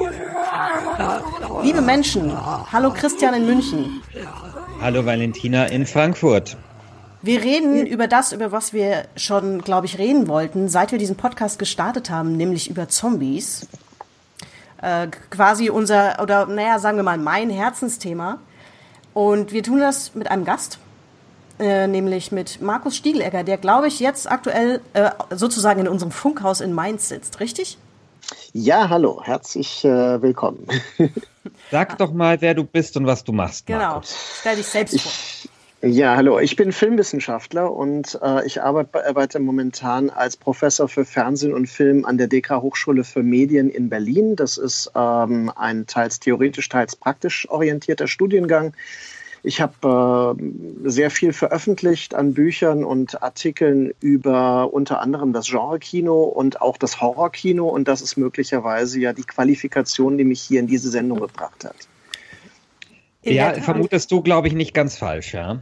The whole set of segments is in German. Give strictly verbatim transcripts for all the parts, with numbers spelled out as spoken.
Liebe Menschen, hallo Christian in München. Hallo Valentina in Frankfurt. Wir reden über das, über was wir schon, glaube ich, reden wollten, seit wir diesen Podcast gestartet haben, nämlich über Zombies. Äh, quasi unser, oder naja, sagen wir mal, mein Herzensthema. Und wir tun das mit einem Gast, äh, nämlich mit Markus Stiegelegger, der, glaube ich, jetzt aktuell äh, sozusagen in unserem Funkhaus in Mainz sitzt, richtig? Ja, hallo, herzlich äh, willkommen. Sag doch mal, wer du bist und was du machst, Markus. Genau, stell dich selbst vor. Ich, ja, hallo, ich bin Filmwissenschaftler und äh, ich arbeite, arbeite momentan als Professor für Fernsehen und Film an der D K Hochschule für Medien in Berlin. Das ist ähm, ein teils theoretisch, teils praktisch orientierter Studiengang. Ich habe äh, sehr viel veröffentlicht an Büchern und Artikeln über unter anderem das Genre-Kino und auch das Horror-Kino. Und das ist möglicherweise ja die Qualifikation, die mich hier in diese Sendung gebracht hat. Ja, vermutest du, glaube ich, nicht ganz falsch, ja.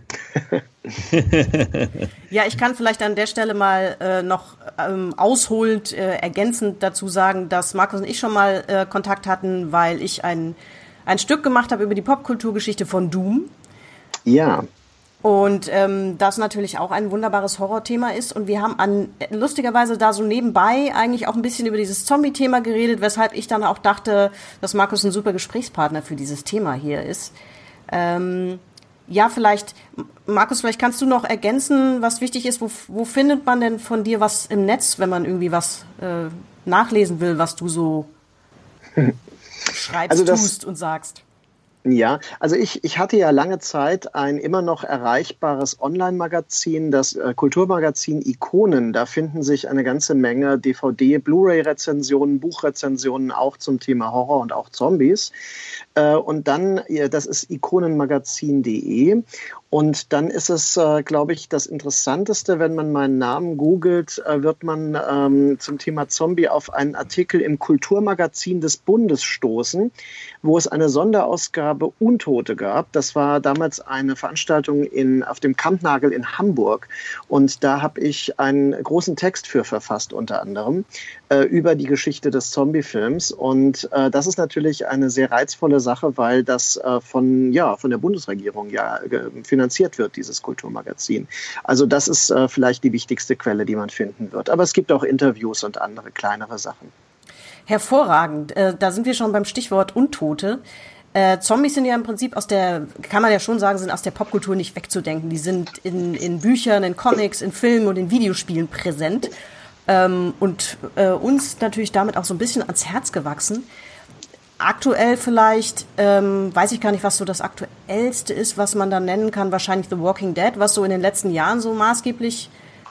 Ja, ich kann vielleicht an der Stelle mal äh, noch ähm, ausholend, äh, ergänzend dazu sagen, dass Markus und ich schon mal äh, Kontakt hatten, weil ich ein, ein Stück gemacht habe über die Popkulturgeschichte von Doom. Ja. Und ähm, das natürlich auch ein wunderbares Horrorthema ist. Und wir haben an lustigerweise da so nebenbei eigentlich auch ein bisschen über dieses Zombie-Thema geredet, weshalb ich dann auch dachte, dass Markus ein super Gesprächspartner für dieses Thema hier ist. Ähm, ja, vielleicht, Markus, vielleicht kannst du noch ergänzen, was wichtig ist. Wo, wo findet man denn von dir was im Netz, wenn man irgendwie was äh, nachlesen will, was du so schreibst, also das, tust und sagst? Ja, also ich, ich hatte ja lange Zeit ein immer noch erreichbares Online-Magazin, das äh, Kulturmagazin Ikonen. Da finden sich eine ganze Menge D V D, Blu-ray-Rezensionen, Buchrezensionen auch zum Thema Horror und auch Zombies. Äh, und dann, ja, das ist ikonenmagazin punkt de. Und dann ist es, äh, glaube ich, das Interessanteste, wenn man meinen Namen googelt, äh, wird man ähm, zum Thema Zombie auf einen Artikel im Kulturmagazin des Bundes stoßen, wo es eine Sonderausgabe Untote gab. Das war damals eine Veranstaltung in, auf dem Kampnagel in Hamburg. Und da habe ich einen großen Text für verfasst, unter anderem, äh, über die Geschichte des Zombie-Films. Und äh, das ist natürlich eine sehr reizvolle Sache, weil das äh, von, ja, von der Bundesregierung ja äh, finanziert wird, dieses Kulturmagazin. Also das ist äh, vielleicht die wichtigste Quelle, die man finden wird. Aber es gibt auch Interviews und andere kleinere Sachen. Hervorragend. Äh, da sind wir schon beim Stichwort Untote. Äh, Zombies sind ja im Prinzip aus der, kann man ja schon sagen, sind aus der Popkultur nicht wegzudenken. Die sind in, in Büchern, in Comics, in Filmen und in Videospielen präsent. Ähm, und äh, uns natürlich damit auch so ein bisschen ans Herz gewachsen. Aktuell vielleicht, ähm, weiß ich gar nicht, was so das Aktuellste ist, was man da nennen kann. Wahrscheinlich The Walking Dead, was so in den letzten Jahren so maßgeblich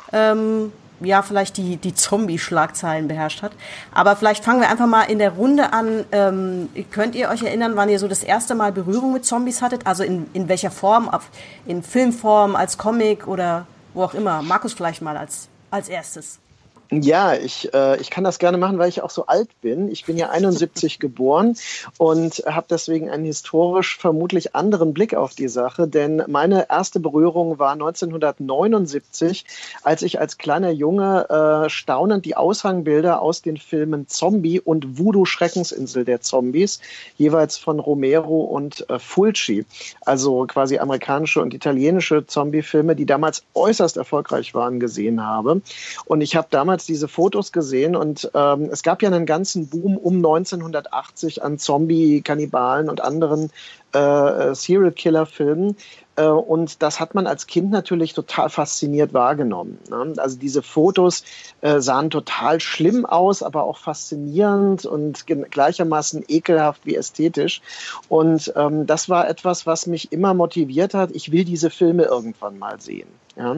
ähm, ja, vielleicht die, die Zombie-Schlagzeilen beherrscht hat. Aber vielleicht fangen wir einfach mal in der Runde an. Ähm, könnt ihr euch erinnern, wann ihr so das erste Mal Berührung mit Zombies hattet? Also in, in welcher Form? Auf, in Filmform, als Comic oder wo auch immer? Markus vielleicht mal als, als erstes. Ja, ich, äh, ich kann das gerne machen, weil ich auch so alt bin. Ich bin ja einundsiebzig geboren und habe deswegen einen historisch vermutlich anderen Blick auf die Sache. Denn meine erste Berührung war neunzehnhundertneunundsiebzig, als ich als kleiner Junge äh, staunend die Aushangbilder aus den Filmen Zombie und Voodoo Schreckensinsel der Zombies, jeweils von Romero und äh, Fulci, also quasi amerikanische und italienische Zombie-Filme, die damals äußerst erfolgreich waren, gesehen habe. Und ich habe damals diese Fotos gesehen und ähm, es gab ja einen ganzen Boom um neunzehnhundertachtzig an Zombie, Kannibalen und anderen äh, Serial-Killer-Filmen. Äh, und das hat man als Kind natürlich total fasziniert wahrgenommen. Ne? Also diese Fotos äh, sahen total schlimm aus, aber auch faszinierend und gleichermaßen ekelhaft wie ästhetisch. Und ähm, das war etwas, was mich immer motiviert hat. Ich will diese Filme irgendwann mal sehen. Ja.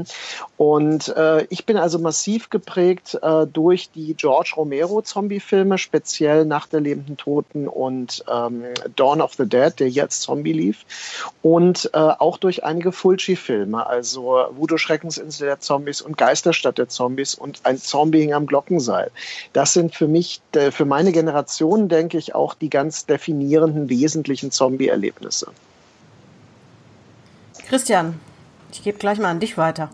Und äh, ich bin also massiv geprägt äh, durch die George Romero-Zombie-Filme, speziell Nacht der lebenden Toten und ähm, Dawn of the Dead, der jetzt Zombie lief, und äh, auch durch einige Fulci-Filme, also Voodoo Schreckensinsel der Zombies und Geisterstadt der Zombies und ein Zombie hing am Glockenseil. Das sind für mich, äh, für meine Generation, denke ich, auch die ganz definierenden, wesentlichen Zombie-Erlebnisse. Christian, ich gebe gleich mal an dich weiter.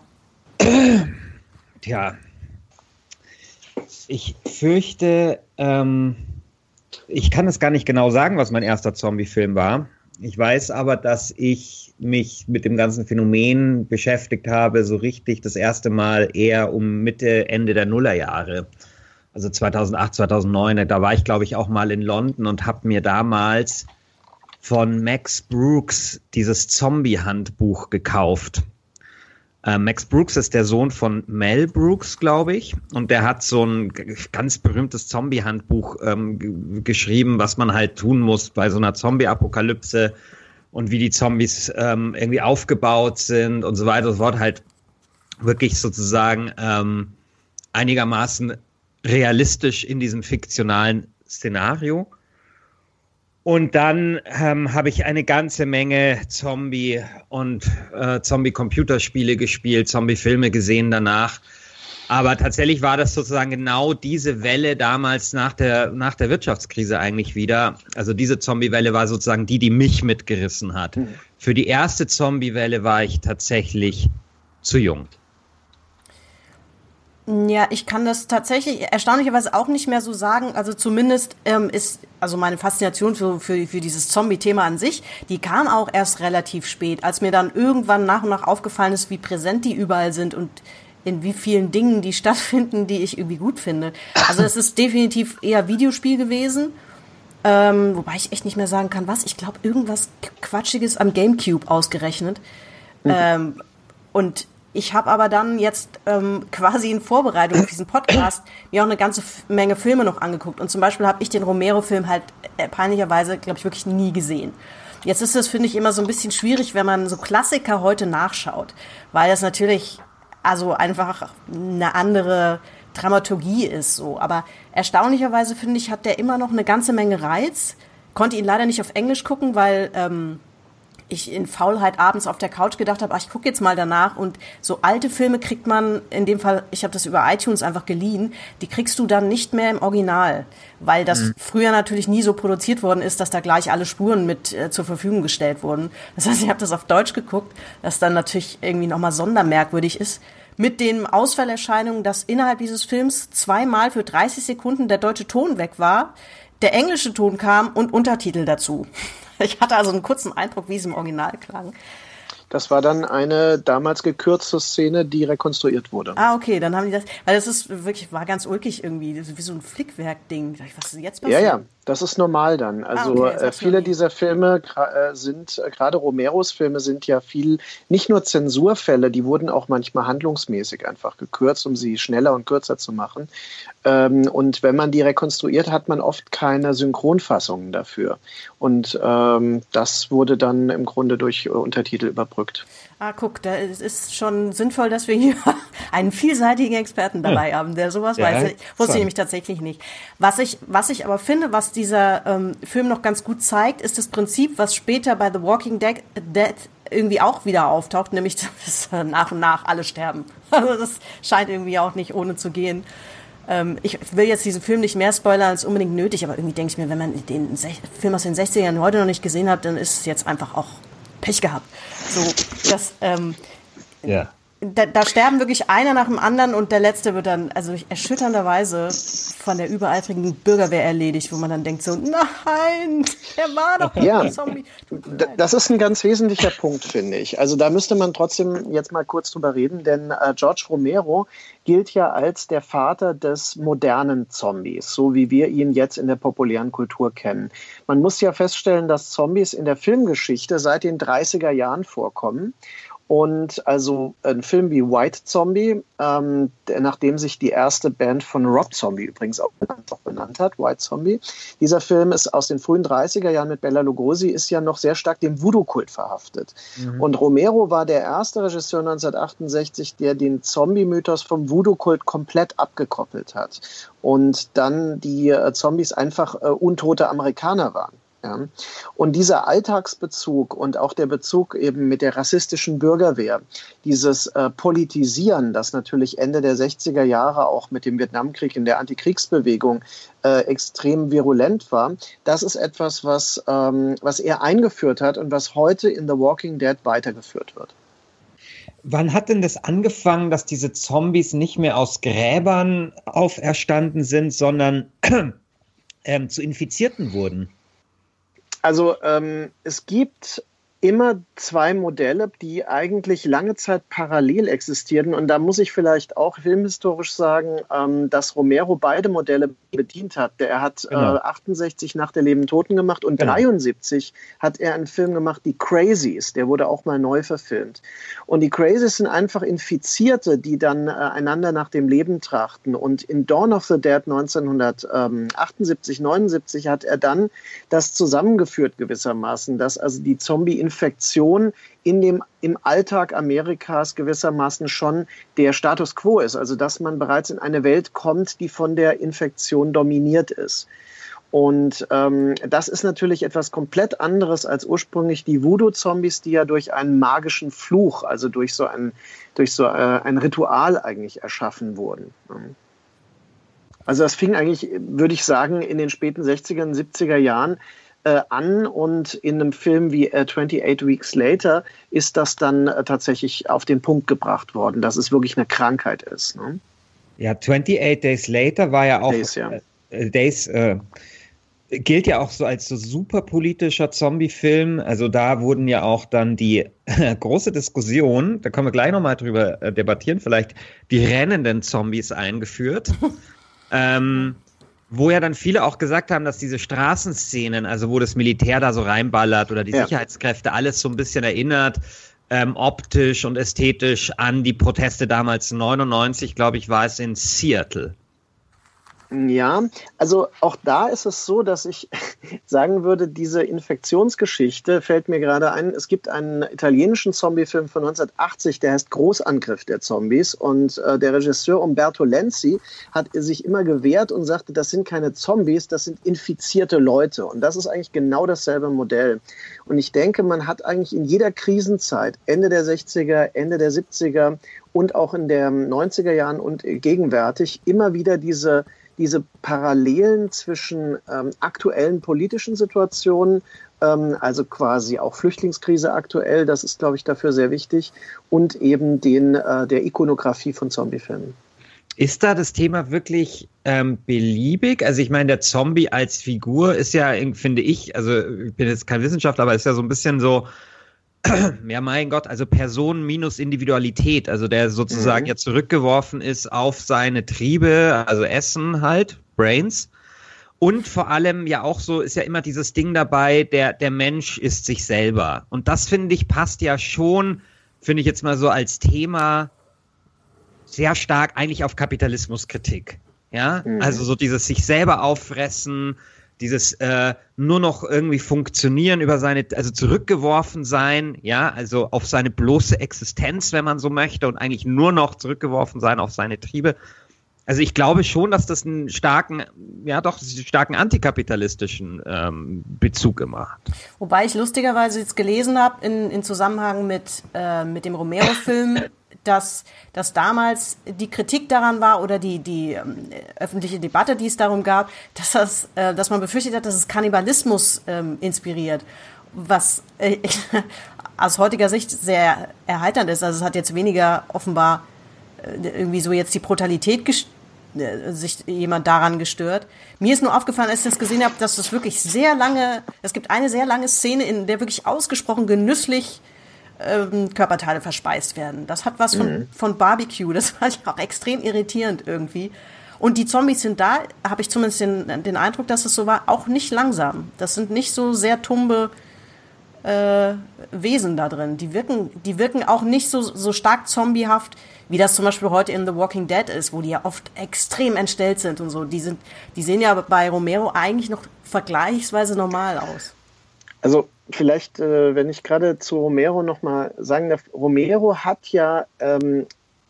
Tja, ich fürchte, ähm, Ich kann es gar nicht genau sagen, was mein erster Zombie-Film war. Ich weiß aber, dass ich mich mit dem ganzen Phänomen beschäftigt habe, so richtig das erste Mal eher um Mitte, Ende der Nullerjahre. Also zweitausendacht, zweitausendneun, da war ich, glaube ich, auch mal in London und habe mir damals von Max Brooks dieses Zombie-Handbuch gekauft. Äh, Max Brooks ist der Sohn von Mel Brooks, glaube ich, und der hat so ein ganz berühmtes Zombie-Handbuch ähm, g- geschrieben, was man halt tun muss bei so einer Zombie-Apokalypse und wie die Zombies ähm, irgendwie aufgebaut sind und so weiter und so fort, halt wirklich sozusagen ähm, einigermaßen realistisch in diesem fiktionalen Szenario. Und dann ähm, habe ich eine ganze Menge Zombie- und äh, Zombie-Computerspiele gespielt, Zombie-Filme gesehen danach. Aber tatsächlich war das sozusagen genau diese Welle damals nach der, nach der Wirtschaftskrise eigentlich wieder. Also diese Zombie-Welle war sozusagen die, die mich mitgerissen hat. Mhm. Für die erste Zombie-Welle war ich tatsächlich zu jung. Ja, ich kann das tatsächlich erstaunlicherweise auch nicht mehr so sagen. Also zumindest ähm, ist also meine Faszination für, für, für dieses Zombie-Thema an sich, die kam auch erst relativ spät, als mir dann irgendwann nach und nach aufgefallen ist, wie präsent die überall sind und in wie vielen Dingen die stattfinden, die ich irgendwie gut finde. Also es ist definitiv eher Videospiel gewesen, ähm, wobei ich echt nicht mehr sagen kann, was. Ich glaube, irgendwas Quatschiges am Gamecube ausgerechnet. Mhm. Ähm, und ich habe aber dann jetzt ähm, quasi in Vorbereitung auf diesen Podcast mir auch eine ganze F- Menge Filme noch angeguckt. Und zum Beispiel habe ich den Romero-Film halt äh, peinlicherweise, glaube ich, wirklich nie gesehen. Jetzt ist es, finde ich, immer so ein bisschen schwierig, wenn man so Klassiker heute nachschaut, weil das natürlich also einfach eine andere Dramaturgie ist. So. Aber erstaunlicherweise, finde ich, hat der immer noch eine ganze Menge Reiz. Konnte ihn leider nicht auf Englisch gucken, weil ähm, ich in Faulheit abends auf der Couch gedacht habe, ach, ich gucke jetzt mal danach, und so alte Filme kriegt man, in dem Fall, ich habe das über iTunes einfach geliehen, die kriegst du dann nicht mehr im Original, weil das mhm. früher natürlich nie so produziert worden ist, dass da gleich alle Spuren mit äh, zur Verfügung gestellt wurden. Das heißt, ich habe das auf Deutsch geguckt, das dann natürlich irgendwie nochmal sondermerkwürdig ist, mit den Ausfallerscheinungen, dass innerhalb dieses Films zweimal für dreißig Sekunden der deutsche Ton weg war, der englische Ton kam und Untertitel dazu. Ich hatte also einen kurzen Eindruck, wie es im Original klang. Das war dann eine damals gekürzte Szene, die rekonstruiert wurde. Ah, okay, dann haben die das, weil das ist wirklich, war ganz ulkig irgendwie, das ist wie so ein Flickwerk-Ding. Was ist jetzt passiert? Ja, ja, das ist normal dann. Also ah, okay, äh, viele dieser Filme äh, sind, äh, gerade Romeros Filme sind ja viel, nicht nur Zensurfälle, die wurden auch manchmal handlungsmäßig einfach gekürzt, um sie schneller und kürzer zu machen. Ähm, und wenn man die rekonstruiert, hat man oft keine Synchronfassungen dafür. Und ähm, das wurde dann im Grunde durch äh, Untertitel überbrückt. Ah, guck, da ist, ist schon sinnvoll, dass wir hier einen vielseitigen Experten dabei haben, der sowas ja, weiß. Ich wusste ich nämlich tatsächlich nicht. Was ich, was ich aber finde, was dieser ähm, Film noch ganz gut zeigt, ist das Prinzip, was später bei The Walking Dead, Dead irgendwie auch wieder auftaucht, nämlich, dass nach und nach alle sterben. Also das scheint irgendwie auch nicht ohne zu gehen. Ähm, ich will jetzt diesen Film nicht mehr spoilern als unbedingt nötig, aber irgendwie denke ich mir, wenn man den Film aus den sechzigern heute noch nicht gesehen hat, dann ist es jetzt einfach auch Pech gehabt. So, das, ähm, ja. Da, da sterben wirklich einer nach dem anderen und der letzte wird dann, also erschütternderweise von der übereifrigen Bürgerwehr erledigt, wo man dann denkt so, nein, er war doch ja, ein Zombie. Das ist ein ganz wesentlicher Punkt, finde ich. Also da müsste man trotzdem jetzt mal kurz drüber reden, denn äh, George Romero gilt ja als der Vater des modernen Zombies, so wie wir ihn jetzt in der populären Kultur kennen. Man muss ja feststellen, dass Zombies in der Filmgeschichte seit den dreißiger Jahren vorkommen. Und also ein Film wie White Zombie, ähm, der, nachdem sich die erste Band von Rob Zombie übrigens auch benannt hat, White Zombie. Dieser Film ist aus den frühen dreißiger Jahren mit Bela Lugosi, ist ja noch sehr stark dem Voodoo-Kult verhaftet. Mhm. Und Romero war der erste Regisseur neunzehnhundertachtundsechzig, der den Zombie-Mythos vom Voodoo-Kult komplett abgekoppelt hat. Und dann die äh, Zombies einfach äh, untote Amerikaner waren. Ja. Und dieser Alltagsbezug und auch der Bezug eben mit der rassistischen Bürgerwehr, dieses äh, Politisieren, das natürlich Ende der sechziger Jahre auch mit dem Vietnamkrieg in der Antikriegsbewegung äh, extrem virulent war, das ist etwas, was, ähm, was er eingeführt hat und was heute in The Walking Dead weitergeführt wird. Wann hat denn das angefangen, dass diese Zombies nicht mehr aus Gräbern auferstanden sind, sondern ähm, zu Infizierten wurden? Also ähm, es gibt immer zwei Modelle, die eigentlich lange Zeit parallel existierten. Und da muss ich vielleicht auch filmhistorisch sagen, ähm, dass Romero beide Modelle bedient hat. Er hat Genau. äh, achtundsechzig Nach der lebenden Toten gemacht und Genau. dreiundsiebzig hat er einen Film gemacht, die Crazies. Der wurde auch mal neu verfilmt. Und die Crazies sind einfach Infizierte, die dann äh, einander nach dem Leben trachten. Und in Dawn of the Dead neunzehnhundertachtundsiebzig, neunundsiebzig hat er dann das zusammengeführt gewissermaßen, dass also die Zombie Infektion in dem, im Alltag Amerikas gewissermaßen schon der Status quo ist. Also dass man bereits in eine Welt kommt, die von der Infektion dominiert ist. Und ähm, das ist natürlich etwas komplett anderes als ursprünglich die Voodoo-Zombies, die ja durch einen magischen Fluch, also durch so ein, durch so, äh, ein Ritual eigentlich erschaffen wurden. Also das fing eigentlich, würde ich sagen, in den späten sechziger und siebziger Jahren Äh, an und in einem Film wie äh, twenty-eight Weeks Later ist das dann äh, tatsächlich auf den Punkt gebracht worden, dass es wirklich eine Krankheit ist. Ne? Ja, twenty-eight Days Later war ja auch Days, ja. Äh, Days äh, gilt ja auch so als so super politischer Zombie-Film. Also da wurden ja auch dann die äh, große Diskussion, da können wir gleich nochmal drüber äh, debattieren, vielleicht die rennenden Zombies eingeführt. ähm, Wo ja dann viele auch gesagt haben, dass diese Straßenszenen, also wo das Militär da so reinballert oder die ja. Sicherheitskräfte, alles so ein bisschen erinnert, ähm, optisch und ästhetisch an die Proteste damals neunundneunzig, glaube ich, war es in Seattle. Ja, also auch da ist es so, dass ich sagen würde, diese Infektionsgeschichte fällt mir gerade ein. Es gibt einen italienischen Zombie-Film von neunzehnhundertachtzig, der heißt Großangriff der Zombies. Und äh, der Regisseur Umberto Lenzi hat sich immer gewehrt und sagte, das sind keine Zombies, das sind infizierte Leute. Und das ist eigentlich genau dasselbe Modell. Und ich denke, man hat eigentlich in jeder Krisenzeit, Ende der sechziger, Ende der siebziger und auch in den neunziger Jahren und gegenwärtig immer wieder diese diese Parallelen zwischen ähm, aktuellen politischen Situationen, ähm, also quasi auch Flüchtlingskrise aktuell, das ist, glaube ich, dafür sehr wichtig, und eben den, äh, der Ikonografie von Zombiefilmen. Ist da das Thema wirklich ähm, beliebig? Also ich meine, der Zombie als Figur ist ja, finde ich, also ich bin jetzt kein Wissenschaftler, aber ist ja so ein bisschen so, ja, mein Gott, also Person minus Individualität, also der sozusagen mhm. ja zurückgeworfen ist auf seine Triebe, also Essen halt, Brains. Und vor allem ja auch so ist ja immer dieses Ding dabei, der, der Mensch ist sich selber. Und das, finde ich, passt ja schon, finde ich jetzt mal so als Thema sehr stark eigentlich auf Kapitalismuskritik. Ja, mhm. also so dieses sich selber auffressen, dieses äh, nur noch irgendwie funktionieren über seine, also zurückgeworfen sein, ja, also auf seine bloße Existenz, wenn man so möchte, und eigentlich nur noch zurückgeworfen sein auf seine Triebe. Also ich glaube schon, dass das einen starken, ja doch, starken antikapitalistischen ähm, Bezug immer hat. Wobei ich lustigerweise jetzt gelesen habe, in, in Zusammenhang mit, äh, mit dem Romero-Film, dass, dass damals die Kritik daran war oder die, die ähm, öffentliche Debatte, die es darum gab, dass, das, äh, dass man befürchtet hat, dass es Kannibalismus ähm, inspiriert, was äh, aus heutiger Sicht sehr erheiternd ist. Also es hat jetzt weniger offenbar äh, irgendwie so jetzt die Brutalität gest- äh, sich jemand daran gestört. Mir ist nur aufgefallen, als ich das gesehen habe, dass es wirklich sehr lange, es gibt eine sehr lange Szene, in der wirklich ausgesprochen genüsslich Ähm, Körperteile verspeist werden. Das hat was von, mhm. von Barbecue. Das fand ich auch extrem irritierend irgendwie. Und die Zombies sind da, habe ich zumindest den, den Eindruck, dass es so war, auch nicht langsam. Das sind nicht so sehr tumbe äh, Wesen da drin. Die wirken, die wirken auch nicht so, so stark zombiehaft, wie das zum Beispiel heute in The Walking Dead ist, wo die ja oft extrem entstellt sind und so. Die sind, die sehen ja bei Romero eigentlich noch vergleichsweise normal aus. Also vielleicht, äh, wenn ich gerade zu Romero nochmal sagen darf, Romero hat ja ähm,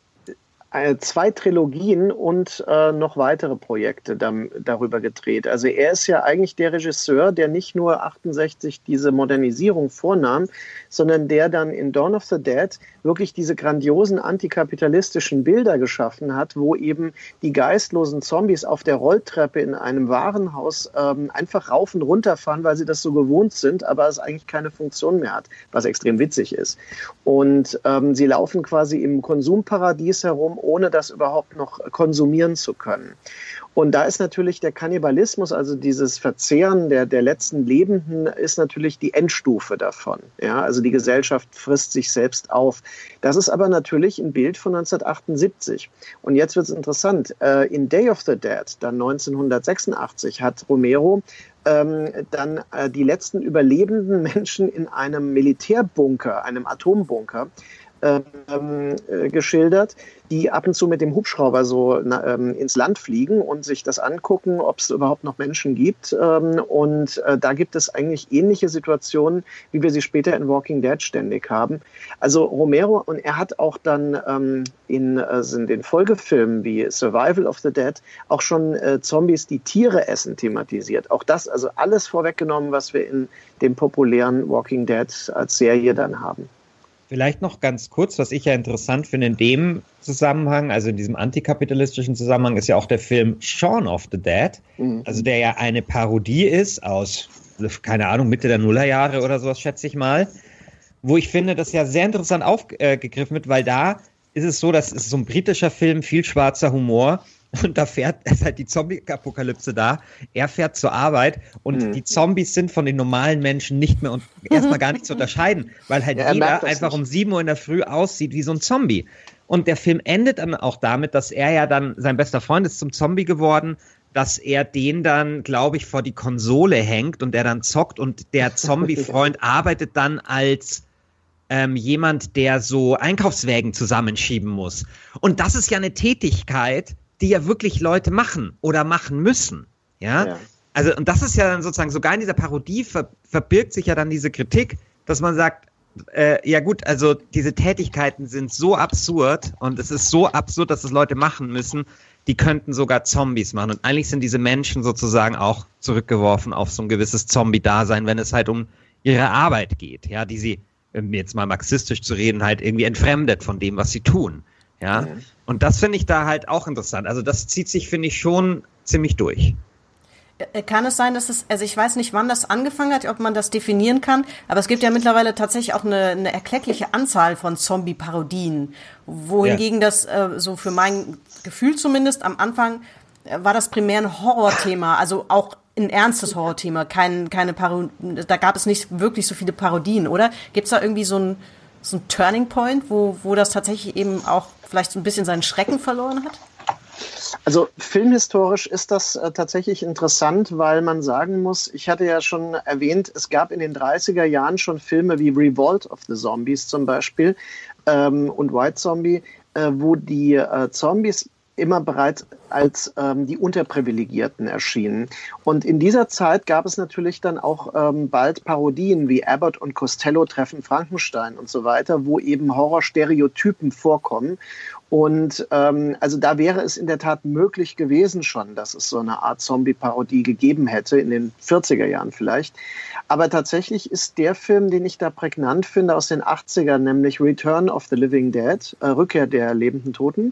zwei Trilogien und äh, noch weitere Projekte dann, darüber gedreht. Also er ist ja eigentlich der Regisseur, der nicht nur achtundsechzig diese Modernisierung vornahm, sondern der dann in Dawn of the Dead wirklich diese grandiosen antikapitalistischen Bilder geschaffen hat, wo eben die geistlosen Zombies auf der Rolltreppe in einem Warenhaus ähm, einfach rauf und runter fahren, weil sie das so gewohnt sind, aber es eigentlich keine Funktion mehr hat, was extrem witzig ist. Und ähm, sie laufen quasi im Konsumparadies herum, ohne das überhaupt noch konsumieren zu können. Und da ist natürlich der Kannibalismus, also dieses Verzehren der, der letzten Lebenden, ist natürlich die Endstufe davon. Ja, also die Gesellschaft frisst sich selbst auf. Das ist aber natürlich ein Bild von neunzehnhundertachtundsiebzig. Und jetzt wird es interessant. In Day of the Dead, dann neunzehnhundertsechsundachtzig, hat Romero ähm, dann äh, die letzten überlebenden Menschen in einem Militärbunker, einem Atombunker, Ähm, äh, geschildert, die ab und zu mit dem Hubschrauber so na, ähm, ins Land fliegen und sich das angucken, ob es überhaupt noch Menschen gibt. Ähm, und äh, da gibt es eigentlich ähnliche Situationen, wie wir sie später in Walking Dead ständig haben. Also Romero, und er hat auch dann ähm, in, äh, in den Folgefilmen wie Survival of the Dead auch schon äh, Zombies, die Tiere essen, thematisiert. Auch das, also alles vorweggenommen, was wir in dem populären Walking Dead als Serie dann haben. Vielleicht noch ganz kurz, was ich ja interessant finde in dem Zusammenhang, also in diesem antikapitalistischen Zusammenhang, ist ja auch der Film Shaun of the Dead, mhm. also der ja eine Parodie ist aus, keine Ahnung, Mitte der Nullerjahre oder sowas, schätze ich mal, wo ich finde, das ja sehr interessant aufgegriffen wird, weil da ist es so, das ist so ein britischer Film, viel schwarzer Humor. Und da fährt, ist halt die Zombie-Apokalypse da. Er fährt zur Arbeit und mhm. die Zombies sind von den normalen Menschen nicht mehr und erstmal gar nicht zu unterscheiden, weil halt ja, jeder einfach nicht. um sieben Uhr in der Früh aussieht wie so ein Zombie. Und der Film endet dann auch damit, dass er ja dann, sein bester Freund ist zum Zombie geworden, dass er den dann, glaube ich, vor die Konsole hängt und der dann zockt und der Zombie-Freund arbeitet dann als ähm, jemand, der so Einkaufswägen zusammenschieben muss. Und das ist ja eine Tätigkeit, die ja wirklich Leute machen oder machen müssen, ja? ja. Also, und das ist ja dann sozusagen, sogar in dieser Parodie ver, verbirgt sich ja dann diese Kritik, dass man sagt, äh, ja gut, also diese Tätigkeiten sind so absurd und es ist so absurd, dass es Leute machen müssen, die könnten sogar Zombies machen. Und eigentlich sind diese Menschen sozusagen auch zurückgeworfen auf so ein gewisses Zombie-Dasein, wenn es halt um ihre Arbeit geht, ja, die sie, um jetzt mal marxistisch zu reden, halt irgendwie entfremdet von dem, was sie tun. Ja, mhm. Und das finde ich da halt auch interessant. Also das zieht sich, finde ich, schon ziemlich durch. Kann es sein, dass es, also ich weiß nicht, wann das angefangen hat, ob man das definieren kann, aber es gibt ja mittlerweile tatsächlich auch eine, eine erkleckliche Anzahl von Zombie-Parodien, wohingegen ja. das, äh, so für mein Gefühl zumindest, am Anfang äh, war das primär ein Horrorthema, also auch ein ernstes Horrorthema, kein, keine Parodie, da gab es nicht wirklich so viele Parodien, oder? Gibt es da irgendwie so ein so ein Turning Point, wo, wo das tatsächlich eben auch vielleicht so ein bisschen seinen Schrecken verloren hat? Also filmhistorisch ist das äh, tatsächlich interessant, weil man sagen muss, ich hatte ja schon erwähnt, es gab in den dreißiger Jahren schon Filme wie Revolt of the Zombies zum Beispiel ähm, und White Zombie, äh, wo die äh, Zombies immer bereits als ähm, die Unterprivilegierten erschienen. Und in dieser Zeit gab es natürlich dann auch ähm, bald Parodien wie Abbott und Costello treffen Frankenstein und so weiter, wo eben Horrorstereotypen vorkommen. Und ähm, also da wäre es in der Tat möglich gewesen schon, dass es so eine Art Zombie-Parodie gegeben hätte, in den vierziger Jahren vielleicht. Aber tatsächlich ist der Film, den ich da prägnant finde, aus den achtzigern, nämlich Return of the Living Dead, äh, Rückkehr der lebenden Toten.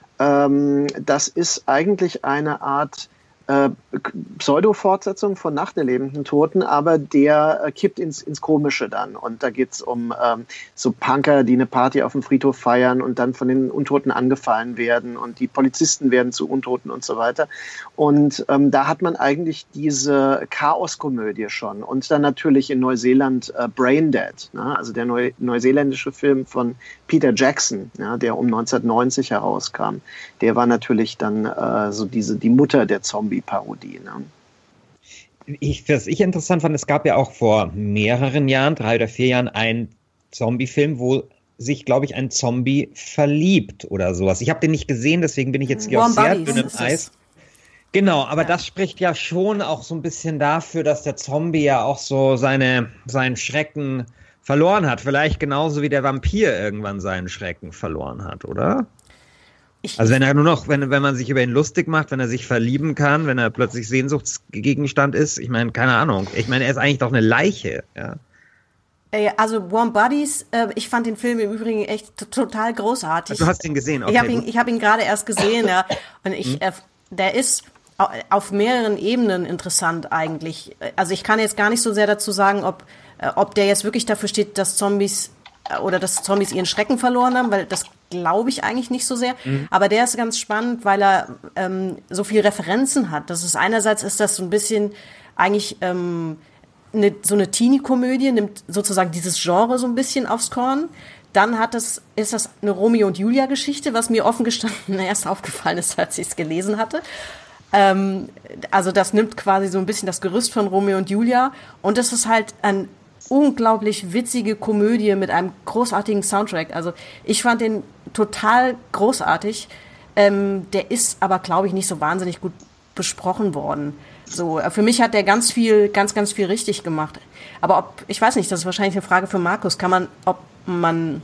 Ähm, das ist eigentlich eine Art äh, Pseudo-Fortsetzung von Nacht der lebenden Toten, aber der äh, kippt ins, ins Komische dann. Und da geht's um ähm, so Punker, die eine Party auf dem Friedhof feiern und dann von den Untoten angefallen werden und die Polizisten werden zu Untoten und so weiter. Und ähm, da hat man eigentlich diese Chaoskomödie schon. Und dann natürlich in Neuseeland äh, Braindead, ne? Also der neu, neuseeländische Film von Peter Jackson, ja, der um neunzehnhundertneunzig herauskam. Der war natürlich dann äh, so diese die Mutter der Zombie-Parodie. Ne? Ich, was ich interessant fand, es gab ja auch vor mehreren Jahren, drei oder vier Jahren, einen Zombie-Film, wo sich, glaube ich, ein Zombie verliebt oder sowas. Ich habe den nicht gesehen, deswegen bin ich jetzt hier auf sehr dünnem Eis. Genau, aber ja. Das spricht ja schon auch so ein bisschen dafür, dass der Zombie ja auch so seine, seinen Schrecken verloren hat. Vielleicht genauso wie der Vampir irgendwann seinen Schrecken verloren hat, oder? Ich also wenn er nur noch, wenn, wenn man sich über ihn lustig macht, wenn er sich verlieben kann, wenn er plötzlich Sehnsuchtsgegenstand ist, ich meine, keine Ahnung. Ich meine, er ist eigentlich doch eine Leiche, ja. Also Warm Bodies, äh, ich fand den Film im Übrigen echt t- total großartig. Du hast ihn gesehen, okay. Ich habe ihn, ich hab ihn gerade erst gesehen, ja. Und ich, hm. äh, der ist auf mehreren Ebenen interessant eigentlich. Also ich kann jetzt gar nicht so sehr dazu sagen, ob, äh, ob der jetzt wirklich dafür steht, dass Zombies äh, oder dass Zombies ihren Schrecken verloren haben, weil das glaube ich eigentlich nicht so sehr. Mhm. Aber der ist ganz spannend, weil er ähm, so viele Referenzen hat. Das ist einerseits ist das so ein bisschen eigentlich ähm, eine, so eine Teenie-Komödie, nimmt sozusagen dieses Genre so ein bisschen aufs Korn. Dann hat das, ist das eine Romeo und Julia-Geschichte, was mir offen gestanden erst aufgefallen ist, als ich es gelesen hatte. Ähm, also das nimmt quasi so ein bisschen das Gerüst von Romeo und Julia. Und es ist halt eine unglaublich witzige Komödie mit einem großartigen Soundtrack. Also ich fand den total großartig. Ähm, der ist aber, glaube ich, nicht so wahnsinnig gut besprochen worden. So, für mich hat der ganz viel, ganz, ganz viel richtig gemacht. Aber ob, ich weiß nicht, das ist wahrscheinlich eine Frage für Markus, kann man, ob man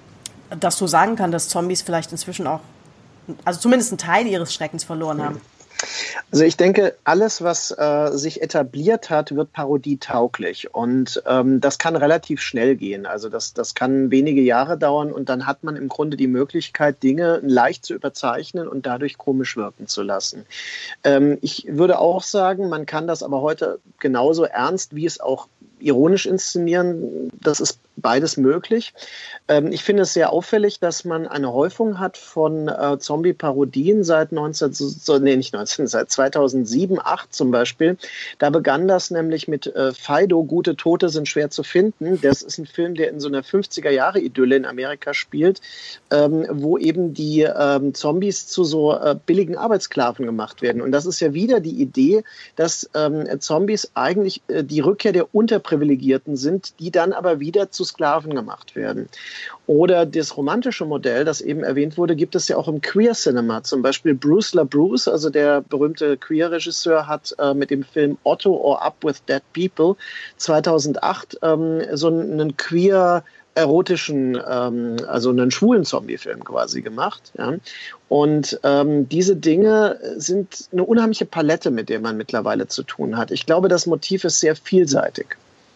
das so sagen kann, dass Zombies vielleicht inzwischen auch, also zumindest einen Teil ihres Schreckens verloren haben? Also ich denke, alles, was äh, sich etabliert hat, wird parodietauglich. Und ähm, das kann relativ schnell gehen. Also das, das kann wenige Jahre dauern und dann hat man im Grunde die Möglichkeit, Dinge leicht zu überzeichnen und dadurch komisch wirken zu lassen. Ähm, ich würde auch sagen, man kann das aber heute genauso ernst, wie es auch ironisch inszenieren. Das ist beides möglich. Ähm, ich finde es sehr auffällig, dass man eine Häufung hat von äh, Zombie-Parodien seit neunzehn, so, nee, nicht neunzehn, seit zweitausendsieben, zweitausendacht zum Beispiel. Da begann das nämlich mit äh, Fido, Gute Tote sind schwer zu finden. Das ist ein Film, der in so einer fünfziger-Jahre-Idylle in Amerika spielt, ähm, wo eben die ähm, Zombies zu so äh, billigen Arbeitssklaven gemacht werden. Und das ist ja wieder die Idee, dass ähm, Zombies eigentlich äh, die Rückkehr der Unterprivilegierten sind, die dann aber wieder zu Sklaven gemacht werden. Oder das romantische Modell, das eben erwähnt wurde, gibt es ja auch im Queer-Cinema. Zum Beispiel Bruce LaBruce, also der berühmte Queer-Regisseur, hat äh, mit dem Film Otto or Up with Dead People zweitausendacht ähm, so einen queer erotischen, ähm, also einen schwulen Zombie-Film quasi gemacht. Ja. Und ähm, diese Dinge sind eine unheimliche Palette, mit der man mittlerweile zu tun hat. Ich glaube, das Motiv ist sehr vielseitig.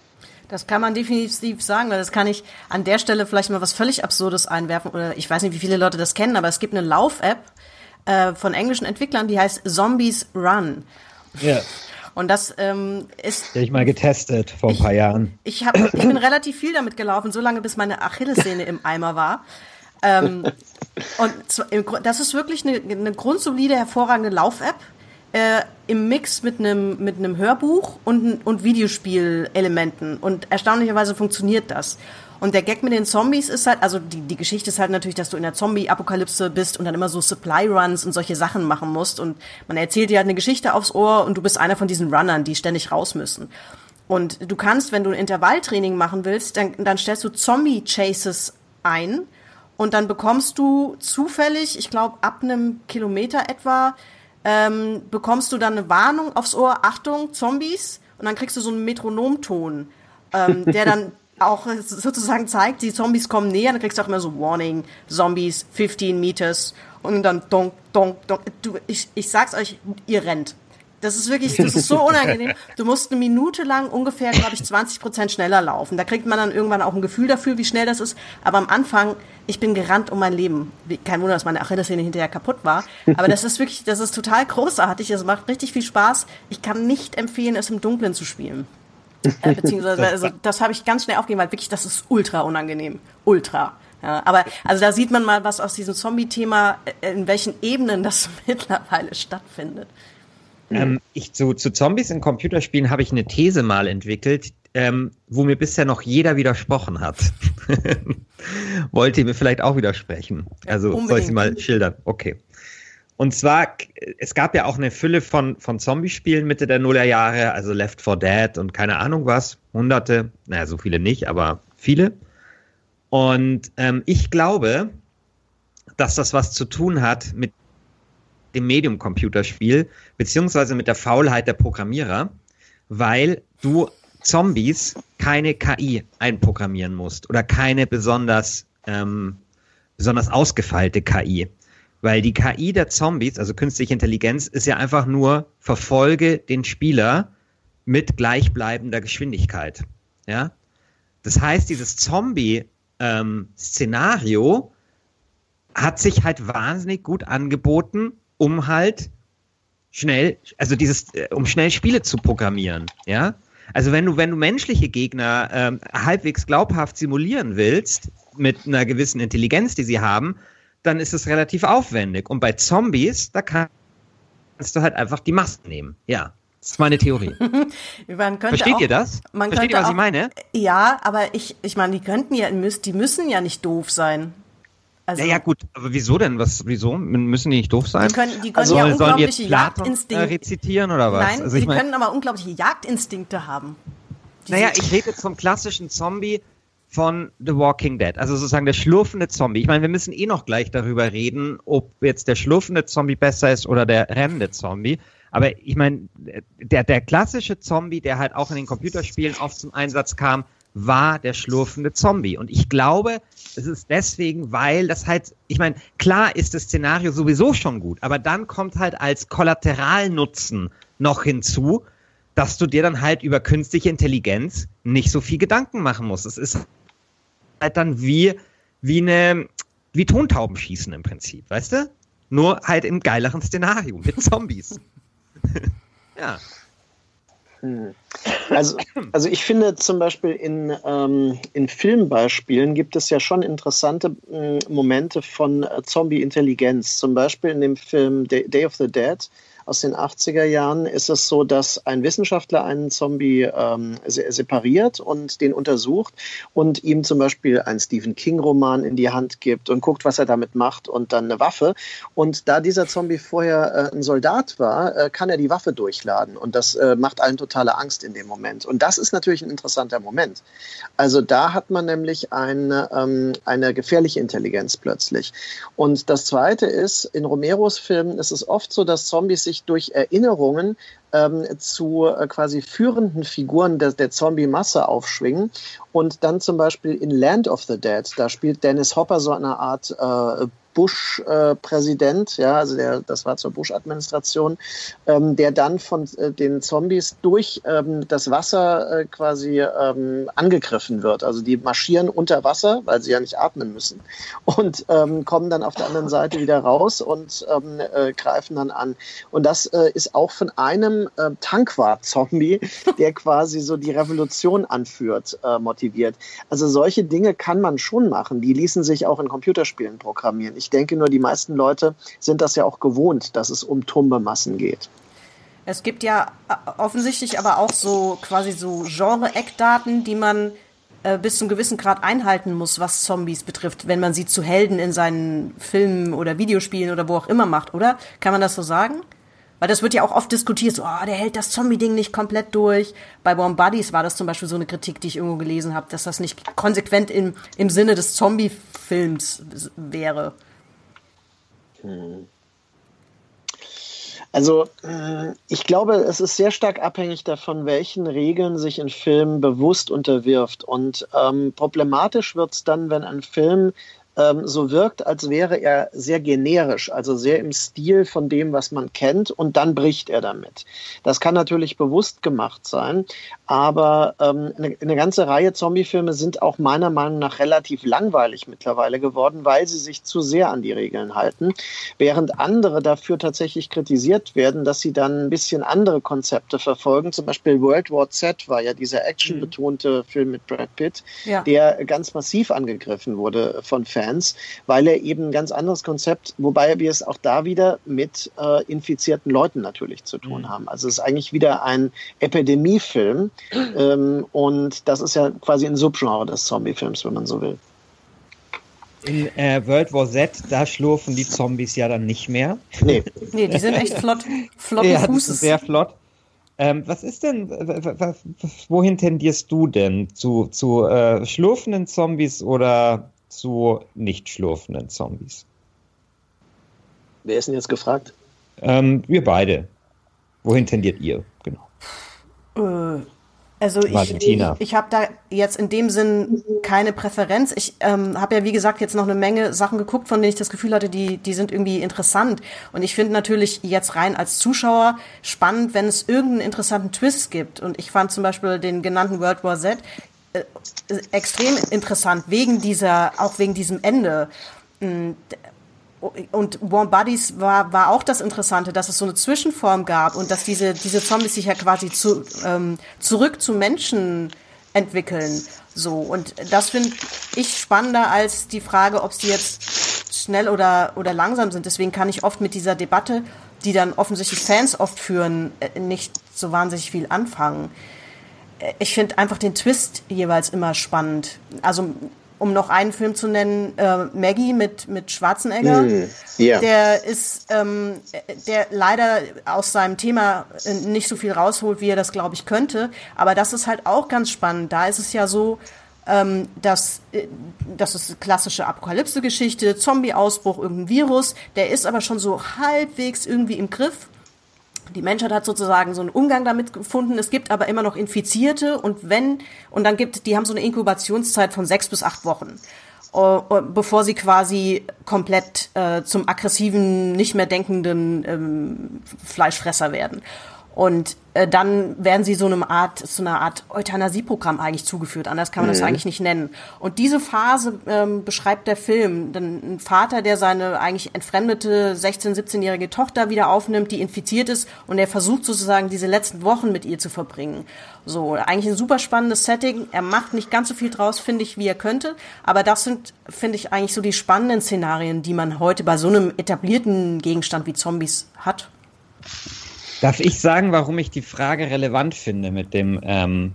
Das kann man definitiv sagen, weil das kann ich an der Stelle vielleicht mal was völlig Absurdes einwerfen, oder ich weiß nicht, wie viele Leute das kennen, aber es gibt eine Lauf-App äh, von englischen Entwicklern, die heißt Zombies Run. Ja. Und das ähm, ist... Habe ich mal getestet vor ein paar ich, Jahren. Ich, hab, ich bin relativ viel damit gelaufen, so lange, bis meine Achillessehne im Eimer war. Ähm, und das ist wirklich eine, eine grundsolide, hervorragende Lauf-App. Äh, im Mix mit einem mit einem Hörbuch und, und Videospielelementen. Und erstaunlicherweise funktioniert das. Und der Gag mit den Zombies ist halt, also die, die Geschichte ist halt natürlich, dass du in der Zombie-Apokalypse bist und dann immer so Supply-Runs und solche Sachen machen musst. Und man erzählt dir halt eine Geschichte aufs Ohr und du bist einer von diesen Runnern, die ständig raus müssen. Und du kannst, wenn du ein Intervalltraining machen willst, dann, dann stellst du Zombie-Chases ein und dann bekommst du zufällig, ich glaube ab einem Kilometer etwa, Ähm, bekommst du dann eine Warnung aufs Ohr, Achtung, Zombies, und dann kriegst du so einen Metronomton, ähm, der dann auch sozusagen zeigt, die Zombies kommen näher, dann kriegst du auch immer so Warning, Zombies, fifteen meters, und dann donk, donk, donk. Du, ich, ich sag's euch, ihr rennt. Das ist wirklich, das ist so unangenehm. Du musst eine Minute lang ungefähr, glaube ich, zwanzig Prozent schneller laufen. Da kriegt man dann irgendwann auch ein Gefühl dafür, wie schnell das ist. Aber am Anfang, ich bin gerannt um mein Leben. Kein Wunder, dass meine Achillessehne hinterher kaputt war. Aber das ist wirklich, das ist total großartig. Es macht richtig viel Spaß. Ich kann nicht empfehlen, es im Dunkeln zu spielen. Äh, beziehungsweise, also, das habe ich ganz schnell aufgegeben, weil wirklich, das ist ultra unangenehm. Ultra. Ja, aber, also da sieht man mal, was aus diesem Zombie-Thema, in welchen Ebenen das mittlerweile stattfindet. Ähm, ich zu, zu Zombies in Computerspielen habe ich eine These mal entwickelt, ähm, wo mir bisher noch jeder widersprochen hat. Wollt ihr mir vielleicht auch widersprechen? Also unbedingt. Soll ich sie mal schildern? Okay. Und zwar, es gab ja auch eine Fülle von, von Zombie-Spielen Mitte der Nullerjahre, also Left four Dead und keine Ahnung was, hunderte, naja, so viele nicht, aber viele. Und ähm, ich glaube, dass das was zu tun hat mit dem Medium-Computerspiel, beziehungsweise mit der Faulheit der Programmierer, weil du Zombies keine K I einprogrammieren musst oder keine besonders, ähm, besonders ausgefeilte K I. Weil die K I der Zombies, also künstliche Intelligenz, ist ja einfach nur, verfolge den Spieler mit gleichbleibender Geschwindigkeit. Ja? Das heißt, dieses Zombie-Szenario ähm, hat sich halt wahnsinnig gut angeboten, um halt schnell, also dieses, um schnell Spiele zu programmieren, ja. Also wenn du, wenn du menschliche Gegner ähm, halbwegs glaubhaft simulieren willst, mit einer gewissen Intelligenz, die sie haben, dann ist es relativ aufwendig. Und bei Zombies, da kannst du halt einfach die Massen nehmen. Ja, das ist meine Theorie. Man könnte Versteht auch, ihr das? Man Versteht ihr, was auch, ich meine? Ja, aber ich, ich meine, die könnten ja, die müssen ja nicht doof sein. Also, ja, ja, gut, aber wieso denn? Was, wieso? Müssen die nicht doof sein? Die können, die können also, ja sollen unglaubliche die Platon, Jagdinstinkte äh, rezitieren oder was? Nein, also, ich die mein, können aber unglaubliche Jagdinstinkte haben. Die naja, ich rede jetzt vom klassischen Zombie von The Walking Dead, also sozusagen der schlurfende Zombie. Ich meine, wir müssen eh noch gleich darüber reden, ob jetzt der schlurfende Zombie besser ist oder der rennende Zombie. Aber ich meine, der, der klassische Zombie, der halt auch in den Computerspielen oft zum Einsatz kam, war der schlurfende Zombie. Und ich glaube, es ist deswegen, weil das halt, ich meine, klar ist das Szenario sowieso schon gut, aber dann kommt halt als Kollateralnutzen noch hinzu, dass du dir dann halt über künstliche Intelligenz nicht so viel Gedanken machen musst. Es ist halt dann wie, wie eine, wie Tontaubenschießen im Prinzip, weißt du? Nur halt im geileren Szenario mit Zombies. Ja. Also, also ich finde zum Beispiel in, ähm, in Filmbeispielen gibt es ja schon interessante äh, Momente von äh, Zombie-Intelligenz. Zum Beispiel in dem Film Day, Day of the Dead aus den achtziger Jahren ist es so, dass ein Wissenschaftler einen Zombie ähm, se- separiert und den untersucht und ihm zum Beispiel einen Stephen King-Roman in die Hand gibt und guckt, was er damit macht und dann eine Waffe. Und da dieser Zombie vorher äh, ein Soldat war, äh, kann er die Waffe durchladen und das äh, macht allen totale Angst in dem Moment. Und das ist natürlich ein interessanter Moment. Also da hat man nämlich eine, ähm, eine gefährliche Intelligenz plötzlich. Und das Zweite ist, in Romeros Filmen ist es oft so, dass Zombies sich durch Erinnerungen ähm, zu äh, quasi führenden Figuren der, der Zombie-Masse aufschwingen. Und dann zum Beispiel in Land of the Dead, da spielt Dennis Hopper so eine Art äh, Bush-Präsident, äh, ja, also der, das war zur Bush-Administration, ähm, der dann von äh, den Zombies durch ähm, das Wasser äh, quasi ähm, angegriffen wird. Also die marschieren unter Wasser, weil sie ja nicht atmen müssen und ähm, kommen dann auf der anderen Seite wieder raus und ähm, äh, greifen dann an. Und das äh, ist auch von einem äh, Tankwart-Zombie, der quasi so die Revolution anführt, äh, motiviert. Also solche Dinge kann man schon machen. Die ließen sich auch in Computerspielen programmieren. Ich denke nur, die meisten Leute sind das ja auch gewohnt, dass es um tumbe Massen geht. Es gibt ja offensichtlich aber auch so quasi so Genre-Eckdaten, die man äh, bis zu einem gewissen Grad einhalten muss, was Zombies betrifft, wenn man sie zu Helden in seinen Filmen oder Videospielen oder wo auch immer macht, oder? Kann man das so sagen? Weil das wird ja auch oft diskutiert, so, oh, der hält das Zombie-Ding nicht komplett durch. Bei Warm Bodies war das zum Beispiel so eine Kritik, die ich irgendwo gelesen habe, dass das nicht konsequent im, im Sinne des Zombie-Films wäre. Also ich glaube, es ist sehr stark abhängig davon, welchen Regeln sich ein Film bewusst unterwirft. Und ähm, problematisch wird es dann, wenn ein Film ähm, so wirkt, als wäre er sehr generisch, also sehr im Stil von dem, was man kennt, und dann bricht er damit. Das kann natürlich bewusst gemacht sein, aber ähm, eine, eine ganze Reihe Zombiefilme sind auch meiner Meinung nach relativ langweilig mittlerweile geworden, weil sie sich zu sehr an die Regeln halten, während andere dafür tatsächlich kritisiert werden, dass sie dann ein bisschen andere Konzepte verfolgen. Zum Beispiel World War Z war ja dieser actionbetonte mhm. Film mit Brad Pitt, ja. der ganz massiv angegriffen wurde von Fans, weil er eben ein ganz anderes Konzept, wobei wir es auch da wieder mit äh, infizierten Leuten natürlich zu tun mhm. haben. Also es ist eigentlich wieder ein Epidemiefilm ähm, und das ist ja quasi ein Subgenre des Zombie-Films, wenn man so will. In äh, World War Z, da schlurfen die Zombies ja dann nicht mehr. Nee, nee, die sind echt flott, flotten ja, Fußes. Das ist sehr flott. Ähm, was ist denn, wohin tendierst du denn? Zu, zu äh, schlurfenden Zombies oder zu nicht schlurfenden Zombies? Wer ist denn jetzt gefragt? Ähm, wir beide. Wohin tendiert ihr? Genau. Äh, also ich, ich, ich habe da jetzt in dem Sinn keine Präferenz. Ich ähm, habe ja, wie gesagt, jetzt noch eine Menge Sachen geguckt, von denen ich das Gefühl hatte, die, die sind irgendwie interessant. Und ich finde natürlich jetzt rein als Zuschauer spannend, wenn es irgendeinen interessanten Twist gibt. Und ich fand zum Beispiel den genannten World War Z äh, extrem interessant, wegen dieser, auch wegen diesem Ende. Und Warm Bodies war, war auch das Interessante, dass es so eine Zwischenform gab und dass diese, diese Zombies sich ja quasi zu, ähm, zurück zu Menschen entwickeln. So. Und das finde ich spannender als die Frage, ob sie jetzt schnell oder, oder langsam sind. Deswegen kann ich oft mit dieser Debatte, die dann offensichtlich Fans oft führen, nicht so wahnsinnig viel anfangen. Ich finde einfach den Twist jeweils immer spannend. Also, um noch einen Film zu nennen, äh, Maggie mit, mit Schwarzenegger. Mm, yeah. Der ist, ähm, der leider aus seinem Thema nicht so viel rausholt, wie er das, glaube ich, könnte. Aber das ist halt auch ganz spannend. Da ist es ja so, ähm, dass, das ist eine klassische Apokalypse-Geschichte, Zombie-Ausbruch, irgendein Virus. Der ist aber schon so halbwegs irgendwie im Griff. Die Menschheit hat sozusagen so einen Umgang damit gefunden. Es gibt aber immer noch Infizierte und wenn, und dann gibt, die haben so eine Inkubationszeit von sechs bis acht Wochen, uh, bevor sie quasi komplett uh, zum aggressiven, nicht mehr denkenden ähm, Fleischfresser werden. Und äh, dann werden sie so eine Art, so eine Art Euthanasieprogramm eigentlich zugeführt. Anders kann man mhm. das eigentlich nicht nennen. Und diese Phase ähm, beschreibt der Film. Denn ein Vater, der seine eigentlich entfremdete sechzehn-, siebzehnjährige Tochter wieder aufnimmt, die infiziert ist, und er versucht sozusagen diese letzten Wochen mit ihr zu verbringen. So, eigentlich ein super spannendes Setting. Er macht nicht ganz so viel draus, finde ich, wie er könnte. Aber das sind, finde ich, eigentlich so die spannenden Szenarien, die man heute bei so einem etablierten Gegenstand wie Zombies hat. Darf ich sagen, warum ich die Frage relevant finde mit dem ähm,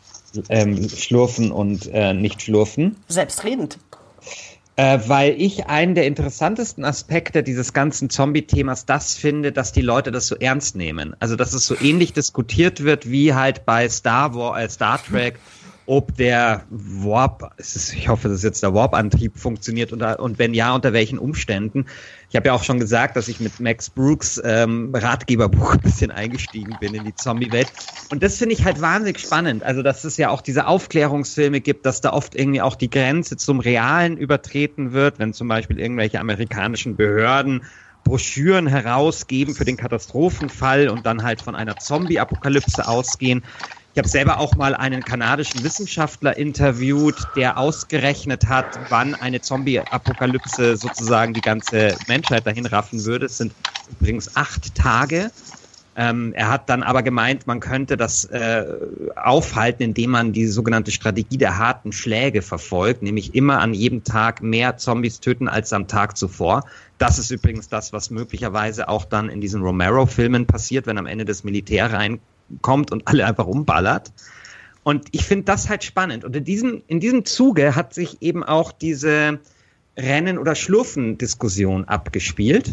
ähm, Schlurfen und äh, Nicht-Schlurfen? Selbstredend. Äh, weil ich einen der interessantesten Aspekte dieses ganzen Zombie-Themas das finde, dass die Leute das so ernst nehmen. Also, dass es so ähnlich diskutiert wird wie halt bei Star Wars, äh, Star Trek, ob der Warp, es ist, ich hoffe, dass jetzt der Warp-Antrieb funktioniert und, und wenn ja, unter welchen Umständen. Ich habe ja auch schon gesagt, dass ich mit Max Brooks ähm, Ratgeberbuch ein bisschen eingestiegen bin in die Zombie-Welt. Und das finde ich halt wahnsinnig spannend. Also, dass es ja auch diese Aufklärungsfilme gibt, dass da oft irgendwie auch die Grenze zum Realen übertreten wird, wenn zum Beispiel irgendwelche amerikanischen Behörden Broschüren herausgeben für den Katastrophenfall und dann halt von einer Zombie-Apokalypse ausgehen. Ich habe selber auch mal einen kanadischen Wissenschaftler interviewt, der ausgerechnet hat, wann eine Zombie-Apokalypse sozusagen die ganze Menschheit dahin raffen würde. Es sind übrigens acht Tage. Ähm, er hat dann aber gemeint, man könnte das äh, aufhalten, indem man die sogenannte Strategie der harten Schläge verfolgt, nämlich immer an jedem Tag mehr Zombies töten als am Tag zuvor. Das ist übrigens das, was möglicherweise auch dann in diesen Romero-Filmen passiert, wenn am Ende das Militär reinkommt kommt und alle einfach umballert. Und ich finde das halt spannend. Und in diesem, in diesem Zuge hat sich eben auch diese Rennen- oder Schlurfen-Diskussion abgespielt.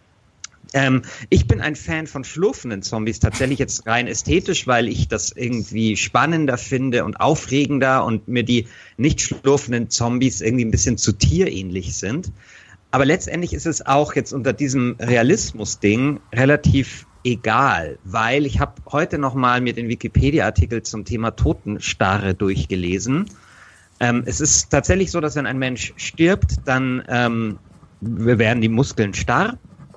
Ähm, ich bin ein Fan von schlurfenden Zombies, tatsächlich jetzt rein ästhetisch, weil ich das irgendwie spannender finde und aufregender und mir die nicht schlurfenden Zombies irgendwie ein bisschen zu tierähnlich sind. Aber letztendlich ist es auch jetzt unter diesem Realismus-Ding relativ egal, weil ich habe heute nochmal mir den Wikipedia-Artikel zum Thema Totenstarre durchgelesen. Ähm, es ist tatsächlich so, dass wenn ein Mensch stirbt, dann ähm, werden die Muskeln starr.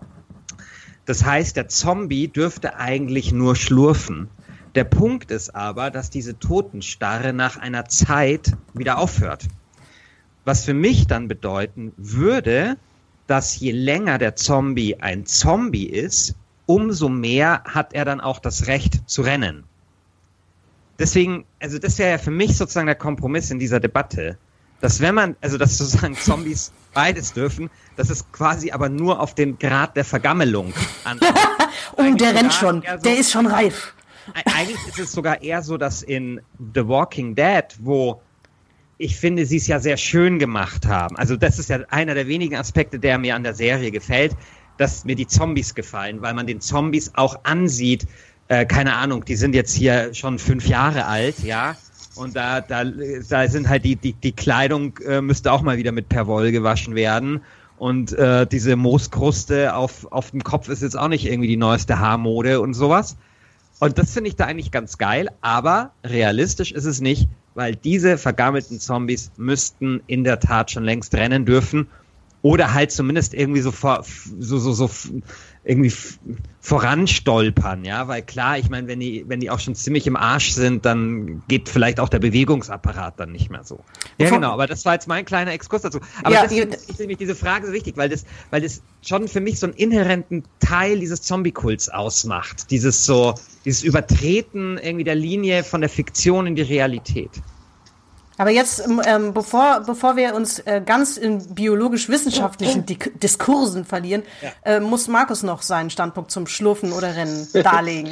Das heißt, der Zombie dürfte eigentlich nur schlurfen. Der Punkt ist aber, dass diese Totenstarre nach einer Zeit wieder aufhört. Was für mich dann bedeuten würde, dass je länger der Zombie ein Zombie ist, umso mehr hat er dann auch das Recht zu rennen. Deswegen, also das wäre ja für mich sozusagen der Kompromiss in dieser Debatte, dass wenn man, also dass sozusagen Zombies beides dürfen, dass es quasi aber nur auf den Grad der Vergammelung ankommt. Oh, der rennt schon, so, der ist schon reif. Eigentlich ist es sogar eher so, dass in The Walking Dead, wo ich finde, sie es ja sehr schön gemacht haben, also das ist ja einer der wenigen Aspekte, der mir an der Serie gefällt, dass mir die Zombies gefallen, weil man den Zombies auch ansieht, äh, keine Ahnung, die sind jetzt hier schon fünf Jahre alt, ja, und da da da sind halt die die die Kleidung äh, müsste auch mal wieder mit Perwoll gewaschen werden und äh, diese Mooskruste auf auf dem Kopf ist jetzt auch nicht irgendwie die neueste Haarmode und sowas. Und das finde ich da eigentlich ganz geil, aber realistisch ist es nicht, weil diese vergammelten Zombies müssten in der Tat schon längst rennen dürfen. Oder halt zumindest irgendwie so, vor, so, so, so irgendwie voranstolpern, ja, weil klar, ich meine, wenn die, wenn die auch schon ziemlich im Arsch sind, dann geht vielleicht auch der Bewegungsapparat dann nicht mehr so. Ja, genau, aber das war jetzt mein kleiner Exkurs dazu. Aber ja, das ist nämlich diese Frage so wichtig, weil das, weil das schon für mich so einen inhärenten Teil dieses Zombie-Kults ausmacht. Dieses so, dieses Übertreten irgendwie der Linie von der Fiktion in die Realität. Aber jetzt, ähm, bevor, bevor wir uns äh, ganz in biologisch-wissenschaftlichen Di- Diskursen verlieren, ja. äh, muss Markus noch seinen Standpunkt zum Schlurfen oder Rennen darlegen.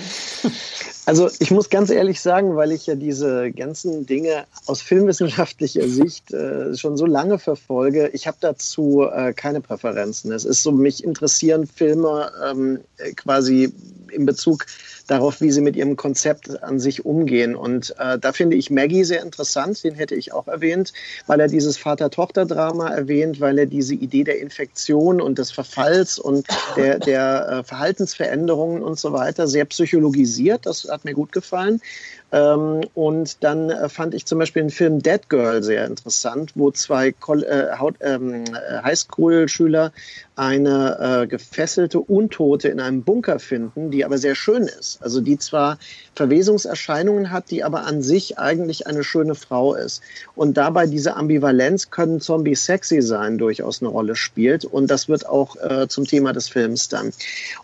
Also ich muss ganz ehrlich sagen, weil ich ja diese ganzen Dinge aus filmwissenschaftlicher Sicht äh, schon so lange verfolge, ich habe dazu äh, keine Präferenzen. Es ist so, mich interessieren Filme ähm, quasi in Bezug darauf, wie sie mit ihrem Konzept an sich umgehen. Und äh, da finde ich Maggie sehr interessant, den hätte ich auch erwähnt, weil er dieses Vater-Tochter-Drama erwähnt, weil er diese Idee der Infektion und des Verfalls und der, der äh, Verhaltensveränderungen und so weiter sehr psychologisiert. Das hat mir gut gefallen. Ähm, und dann äh, fand ich zum Beispiel den Film Dead Girl sehr interessant, wo zwei Kol- äh, Haut- ähm, Highschool-Schüler eine äh, gefesselte Untote in einem Bunker finden, die aber sehr schön ist. Also die zwar Verwesungserscheinungen hat, die aber an sich eigentlich eine schöne Frau ist. Und dabei diese Ambivalenz, können Zombies sexy sein, durchaus eine Rolle spielt. Und das wird auch äh, zum Thema des Films dann.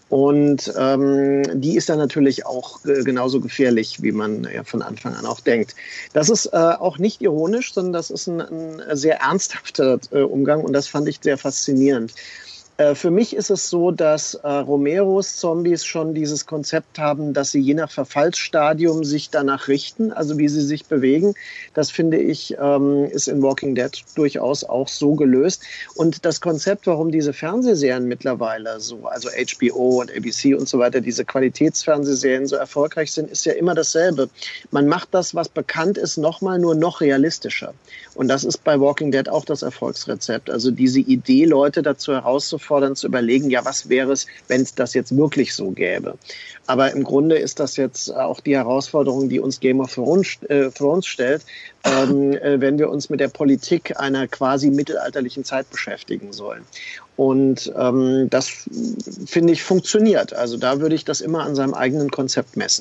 Und ähm, die ist dann natürlich auch äh, genauso gefährlich, wie man ja von Anfang an auch denkt. Das ist äh, auch nicht ironisch, sondern das ist ein, ein sehr ernsthafter äh, Umgang und das fand ich sehr faszinierend. Für mich ist es so, dass äh, Romeros Zombies schon dieses Konzept haben, dass sie je nach Verfallsstadium sich danach richten, also wie sie sich bewegen. Das finde ich, ähm, ist in Walking Dead durchaus auch so gelöst. Und das Konzept, warum diese Fernsehserien mittlerweile so, also H B O und A B C und so weiter, diese Qualitätsfernsehserien so erfolgreich sind, ist ja immer dasselbe. Man macht das, was bekannt ist, nochmal nur noch realistischer. Und das ist bei Walking Dead auch das Erfolgsrezept. Also diese Idee, Leute dazu herauszufordern, zu überlegen, ja, was wäre es, wenn es das jetzt wirklich so gäbe. Aber im Grunde ist das jetzt auch die Herausforderung, die uns Game of Thrones, äh, Thrones stellt, ähm, äh, wenn wir uns mit der Politik einer quasi mittelalterlichen Zeit beschäftigen sollen. Und ähm, das, finde ich, funktioniert. Also da würde ich das immer an seinem eigenen Konzept messen.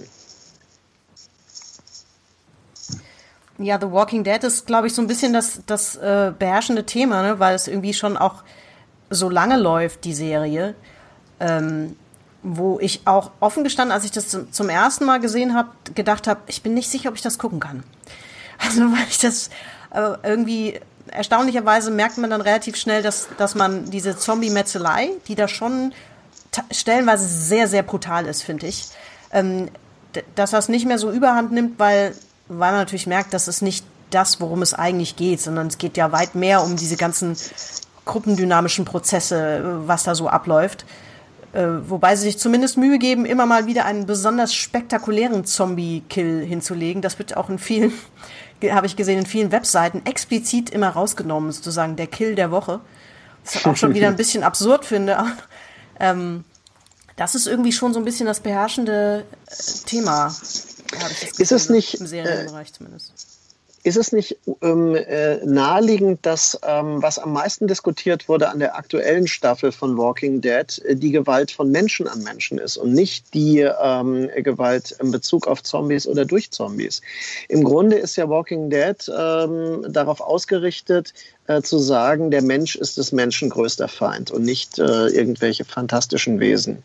Ja, The Walking Dead ist, glaube ich, so ein bisschen das, das äh, beherrschende Thema, ne? Weil es irgendwie schon auch so lange läuft, die Serie, ähm, wo ich auch offen gestanden, als ich das zum, zum ersten Mal gesehen habe, gedacht habe, ich bin nicht sicher, ob ich das gucken kann. Also weil ich das äh, irgendwie, erstaunlicherweise merkt man dann relativ schnell, dass, dass man diese Zombie-Metzelei, die da schon t- stellenweise sehr, sehr brutal ist, finde ich, ähm, d- dass das nicht mehr so überhand nimmt, weil, weil man natürlich merkt, das ist nicht das, worum es eigentlich geht, sondern es geht ja weit mehr um diese ganzen gruppendynamischen Prozesse, was da so abläuft. Äh, wobei sie sich zumindest Mühe geben, immer mal wieder einen besonders spektakulären Zombie-Kill hinzulegen. Das wird auch in vielen, habe ich gesehen, in vielen Webseiten explizit immer rausgenommen, sozusagen der Kill der Woche. Was ich auch schon wieder ein bisschen absurd finde. ähm, das ist irgendwie schon so ein bisschen das beherrschende Thema. Habe ich das ist es nicht im Serienbereich zumindest. Ist es nicht ähm, äh, naheliegend, dass ähm, was am meisten diskutiert wurde an der aktuellen Staffel von Walking Dead äh, die Gewalt von Menschen an Menschen ist und nicht die ähm, Gewalt in Bezug auf Zombies oder durch Zombies? Im Grunde ist ja Walking Dead ähm, darauf ausgerichtet, äh, zu sagen, der Mensch ist des Menschen größter Feind und nicht äh, irgendwelche fantastischen Wesen.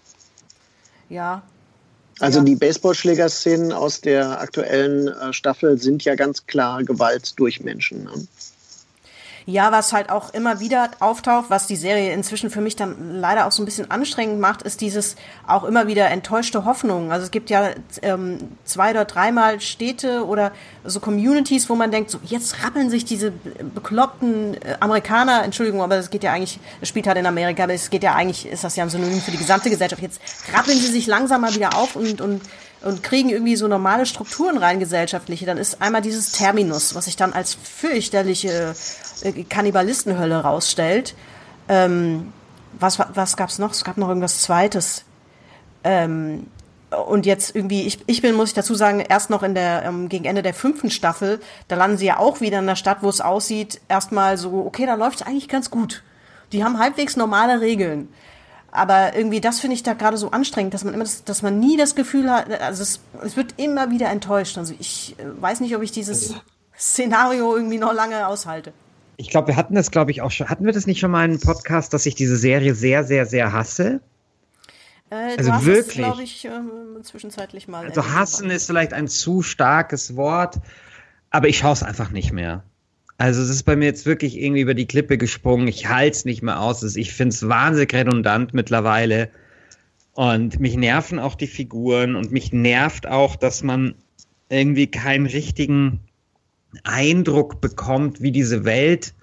Ja. Also ja. Die Baseballschlägerszenen aus der aktuellen äh, Staffel sind ja ganz klar Gewalt durch Menschen. Ne? Ja, was halt auch immer wieder auftaucht, was die Serie inzwischen für mich dann leider auch so ein bisschen anstrengend macht, ist dieses auch immer wieder enttäuschte Hoffnung. Also es gibt ja ähm, zwei oder dreimal Städte oder so Communities, wo man denkt, so jetzt rappeln sich diese bekloppten äh, Amerikaner, Entschuldigung, aber das geht ja eigentlich, es spielt halt in Amerika, aber es geht ja eigentlich, ist das ja ein Synonym für die gesamte Gesellschaft. Jetzt rappeln sie sich langsam mal wieder auf und, und und kriegen irgendwie so normale Strukturen rein, gesellschaftliche, dann ist einmal dieses Terminus, was sich dann als fürchterliche äh, Kannibalistenhölle rausstellt. Ähm, was was gab's noch? Es gab noch irgendwas Zweites. Ähm, und jetzt irgendwie, ich, ich bin, muss ich dazu sagen, erst noch in der, ähm, gegen Ende der fünften Staffel, da landen sie ja auch wieder in der Stadt, wo es aussieht, erstmal so, okay, da läuft's eigentlich ganz gut. Die haben halbwegs normale Regeln. Aber irgendwie, das finde ich da gerade so anstrengend, dass man immer, das, dass man nie das Gefühl hat, also es, es wird immer wieder enttäuscht. Also ich äh, weiß nicht, ob ich dieses Szenario irgendwie noch lange aushalte. Ich glaube, wir hatten das, glaube ich, auch schon. Hatten wir das nicht schon mal in einem Podcast, dass ich diese Serie sehr, sehr, sehr hasse? Äh, also du hast wirklich. glaube ich, ähm, zwischenzeitlich mal. Also hassen ist vielleicht ein zu starkes Wort. aber ich schaue es einfach nicht mehr. Also es ist bei mir jetzt wirklich irgendwie über die Klippe gesprungen. Ich halte es nicht mehr aus. Ich finde es wahnsinnig redundant mittlerweile. Und mich nerven auch die Figuren. Und mich nervt auch, dass man irgendwie keinen richtigen Eindruck bekommt, wie diese Welt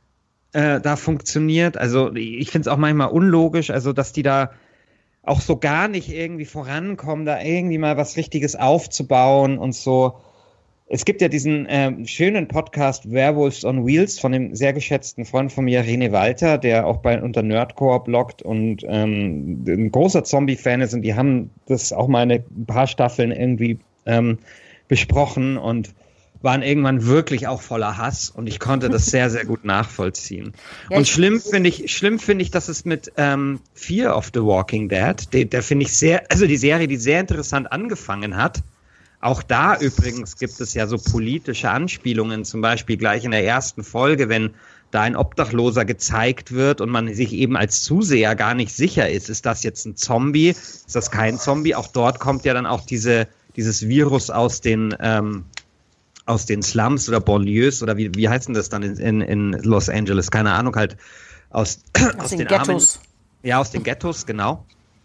äh, da funktioniert. Also ich finde es auch manchmal unlogisch, also dass die da auch so gar nicht irgendwie vorankommen, da irgendwie mal was Richtiges aufzubauen und so. Es gibt ja diesen äh, schönen Podcast Werewolves on Wheels von dem sehr geschätzten Freund von mir, René Walter, der auch bei unter Nerdcore bloggt und ähm, ein großer Zombie-Fan ist, und die haben das auch mal eine, ein paar Staffeln irgendwie ähm, besprochen und waren irgendwann wirklich auch voller Hass, und ich konnte das sehr, sehr gut nachvollziehen. Ja, und schlimm finde ich, schlimm finde ich, dass es mit ähm, Fear of the Walking Dead, der, der finde ich sehr, also die Serie, die sehr interessant angefangen hat. Auch da übrigens gibt es ja so politische Anspielungen, zum Beispiel gleich in der ersten Folge, wenn da ein Obdachloser gezeigt wird und man sich eben als Zuseher gar nicht sicher ist, ist das jetzt ein Zombie, ist das kein Zombie? Auch dort kommt ja dann auch diese, dieses Virus aus den ähm, aus den Slums oder Banlieues oder wie, wie heißt denn das dann in, in, in Los Angeles? Keine Ahnung, halt aus, aus, aus den, den Ghettos. Armen, ja, aus den Ghettos, genau.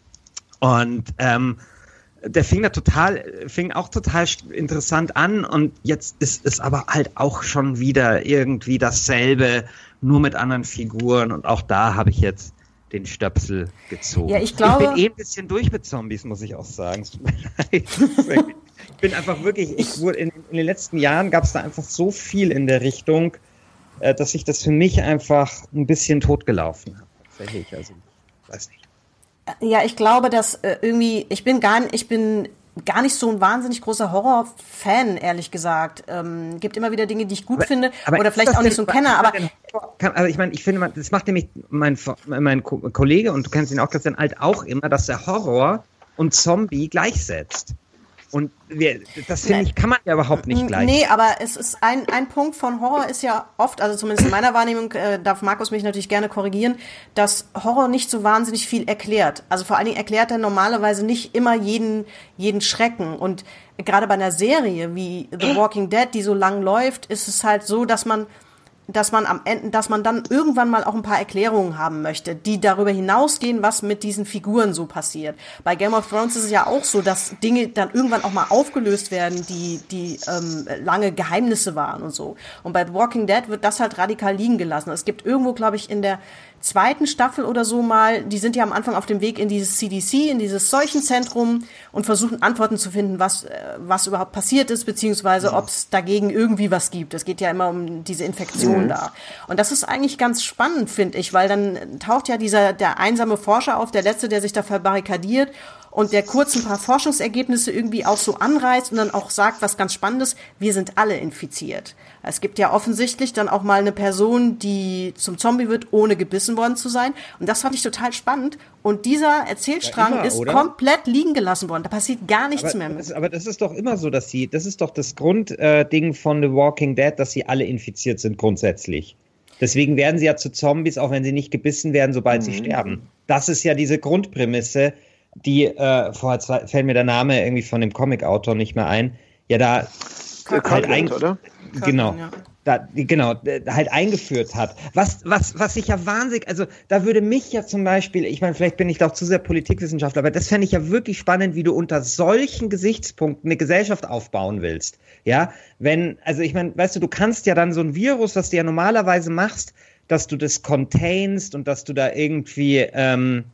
Und ähm, der fing da total, fing auch total interessant an, und jetzt ist es aber halt auch schon wieder irgendwie dasselbe, nur mit anderen Figuren, und auch da habe ich jetzt den Stöpsel gezogen. Ja, ich glaube, ich bin eh ein bisschen durch mit Zombies, muss ich auch sagen. Es tut mir leid. Ich bin einfach wirklich, ich wurde in, in den letzten Jahren gab es da einfach so viel in der Richtung, äh, dass ich das für mich einfach ein bisschen totgelaufen habe. Tatsächlich, also, weiß nicht. Ja, ich glaube, dass äh, irgendwie, ich bin gar nicht, ich bin gar nicht so ein wahnsinnig großer Horror-Fan, ehrlich gesagt. Ähm, gibt immer wieder Dinge, die ich gut aber, finde, aber oder vielleicht auch nicht so ein Kenner, aber... Also ich meine, ich finde, das macht nämlich mein, mein Kollege, und du kennst ihn auch, Christian Alt, auch immer, dass der Horror und Zombie gleichsetzt. Und wir, das finde ich, kann man ja überhaupt nicht gleich. Nee, aber es ist ein, ein Punkt von Horror ist ja oft, also zumindest in meiner Wahrnehmung, äh, darf Markus mich natürlich gerne korrigieren, dass Horror nicht so wahnsinnig viel erklärt. Also vor allen Dingen erklärt er normalerweise nicht immer jeden, jeden Schrecken. Und gerade bei einer Serie wie The Walking Dead, die so lang läuft, ist es halt so, dass man dass man am Ende, dass man dann irgendwann mal auch ein paar Erklärungen haben möchte, die darüber hinausgehen, was mit diesen Figuren so passiert. Bei Game of Thrones ist es ja auch so, dass Dinge dann irgendwann auch mal aufgelöst werden, die die ähm, lange Geheimnisse waren und so. Und bei The Walking Dead wird das halt radikal liegen gelassen. Es gibt irgendwo, glaube ich, in der zweiten Staffel oder so mal, die sind ja am Anfang auf dem Weg in dieses C D C, in dieses Seuchenzentrum, und versuchen Antworten zu finden, was was überhaupt passiert ist, beziehungsweise ob es dagegen irgendwie was gibt. Es geht ja immer um diese Infektion mhm. da. Und das ist eigentlich ganz spannend, finde ich, weil dann taucht ja dieser der einsame Forscher auf, der Letzte, der sich da verbarrikadiert und der kurz ein paar Forschungsergebnisse irgendwie auch so anreißt und dann auch sagt, was ganz Spannendes, wir sind alle infiziert. Es gibt ja offensichtlich dann auch mal eine Person, die zum Zombie wird, ohne gebissen worden zu sein. Und das fand ich total spannend. Und dieser Erzählstrang ja, immer, ist oder? komplett liegen gelassen worden. Da passiert gar nichts aber, mehr mit. Das, aber das ist doch immer so, dass sie, das ist doch das Grundding äh, von The Walking Dead, dass sie alle infiziert sind grundsätzlich. Deswegen werden sie ja zu Zombies, auch wenn sie nicht gebissen werden, sobald mhm. sie sterben. Das ist ja diese Grundprämisse, die, äh, vorher fällt mir der Name irgendwie von dem Comic-Autor nicht mehr ein, ja da Kirk halt eigentlich, oder? Genau, ja. da, genau, halt eingeführt hat. Was, was, was ich ja wahnsinnig, also da würde mich ja zum Beispiel, ich meine, vielleicht bin ich doch zu sehr Politikwissenschaftler, aber das fände ich ja wirklich spannend, wie du unter solchen Gesichtspunkten eine Gesellschaft aufbauen willst. Ja, wenn, also ich meine, weißt du, du kannst ja dann so ein Virus, was du ja normalerweise machst, dass du das containst und dass du da irgendwie, ähm,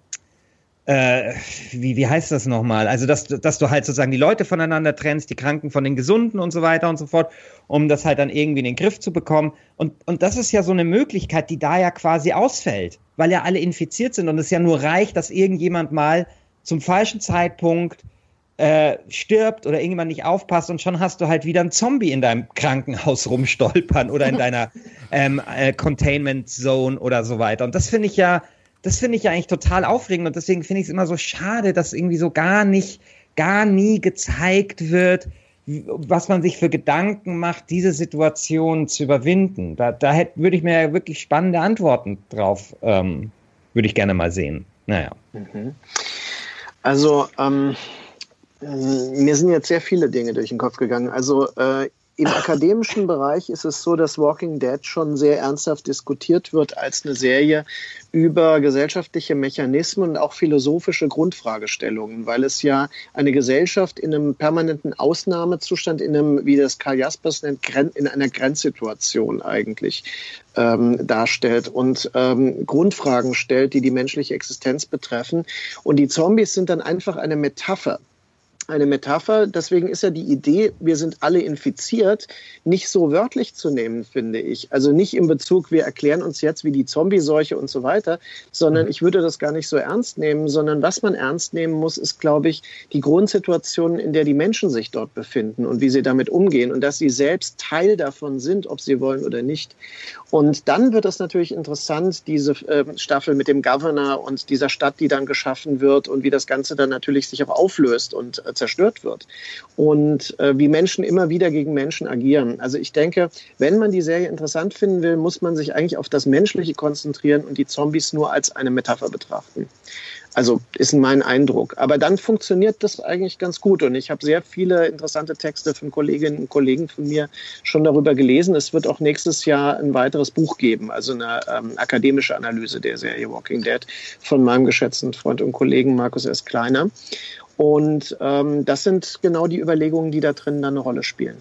Äh, wie, wie heißt das nochmal? Also, dass, dass du halt sozusagen die Leute voneinander trennst, die Kranken von den Gesunden und so weiter und so fort, um das halt dann irgendwie in den Griff zu bekommen. Und, und das ist ja so eine Möglichkeit, die da ja quasi ausfällt, weil ja alle infiziert sind und es ja nur reicht, dass irgendjemand mal zum falschen Zeitpunkt äh, stirbt oder irgendjemand nicht aufpasst und schon hast du halt wieder einen Zombie in deinem Krankenhaus rumstolpern oder in deiner ähm, äh, Containment Zone oder so weiter. Und das finde ich ja Das finde ich ja eigentlich total aufregend und deswegen finde ich es immer so schade, dass irgendwie so gar nicht, gar nie gezeigt wird, was man sich für Gedanken macht, diese Situation zu überwinden. Da, da hätte, würde ich mir ja wirklich spannende Antworten drauf, ähm, würde ich gerne mal sehen. Naja. Also, ähm, mir sind jetzt sehr viele Dinge durch den Kopf gegangen. Also, äh, im akademischen Bereich ist es so, dass Walking Dead schon sehr ernsthaft diskutiert wird als eine Serie über gesellschaftliche Mechanismen und auch philosophische Grundfragestellungen, weil es ja eine Gesellschaft in einem permanenten Ausnahmezustand, in einem, wie das Karl Jaspers nennt, in einer Grenzsituation eigentlich ähm, darstellt und ähm, Grundfragen stellt, die die menschliche Existenz betreffen. Und die Zombies sind dann einfach eine Metapher. Eine Metapher, deswegen ist ja die Idee, wir sind alle infiziert, nicht so wörtlich zu nehmen, finde ich. Also nicht in Bezug, wir erklären uns jetzt wie die Zombie-Seuche und so weiter, sondern ich würde das gar nicht so ernst nehmen, sondern was man ernst nehmen muss, ist, glaube ich, die Grundsituation, in der die Menschen sich dort befinden und wie sie damit umgehen und dass sie selbst Teil davon sind, ob sie wollen oder nicht. Und dann wird es natürlich interessant, diese äh, Staffel mit dem Governor und dieser Stadt, die dann geschaffen wird und wie das Ganze dann natürlich sich auch auflöst und äh, zerstört wird und äh, wie Menschen immer wieder gegen Menschen agieren. Also ich denke, wenn man die Serie interessant finden will, muss man sich eigentlich auf das Menschliche konzentrieren und die Zombies nur als eine Metapher betrachten. Also ist mein Eindruck. Aber dann funktioniert das eigentlich ganz gut. Und ich habe sehr viele interessante Texte von Kolleginnen und Kollegen von mir schon darüber gelesen. Es wird auch nächstes Jahr ein weiteres Buch geben, also eine ähm, akademische Analyse der Serie Walking Dead von meinem geschätzten Freund und Kollegen Markus S. Kleiner. Und ähm, das sind genau die Überlegungen, die da drin dann eine Rolle spielen.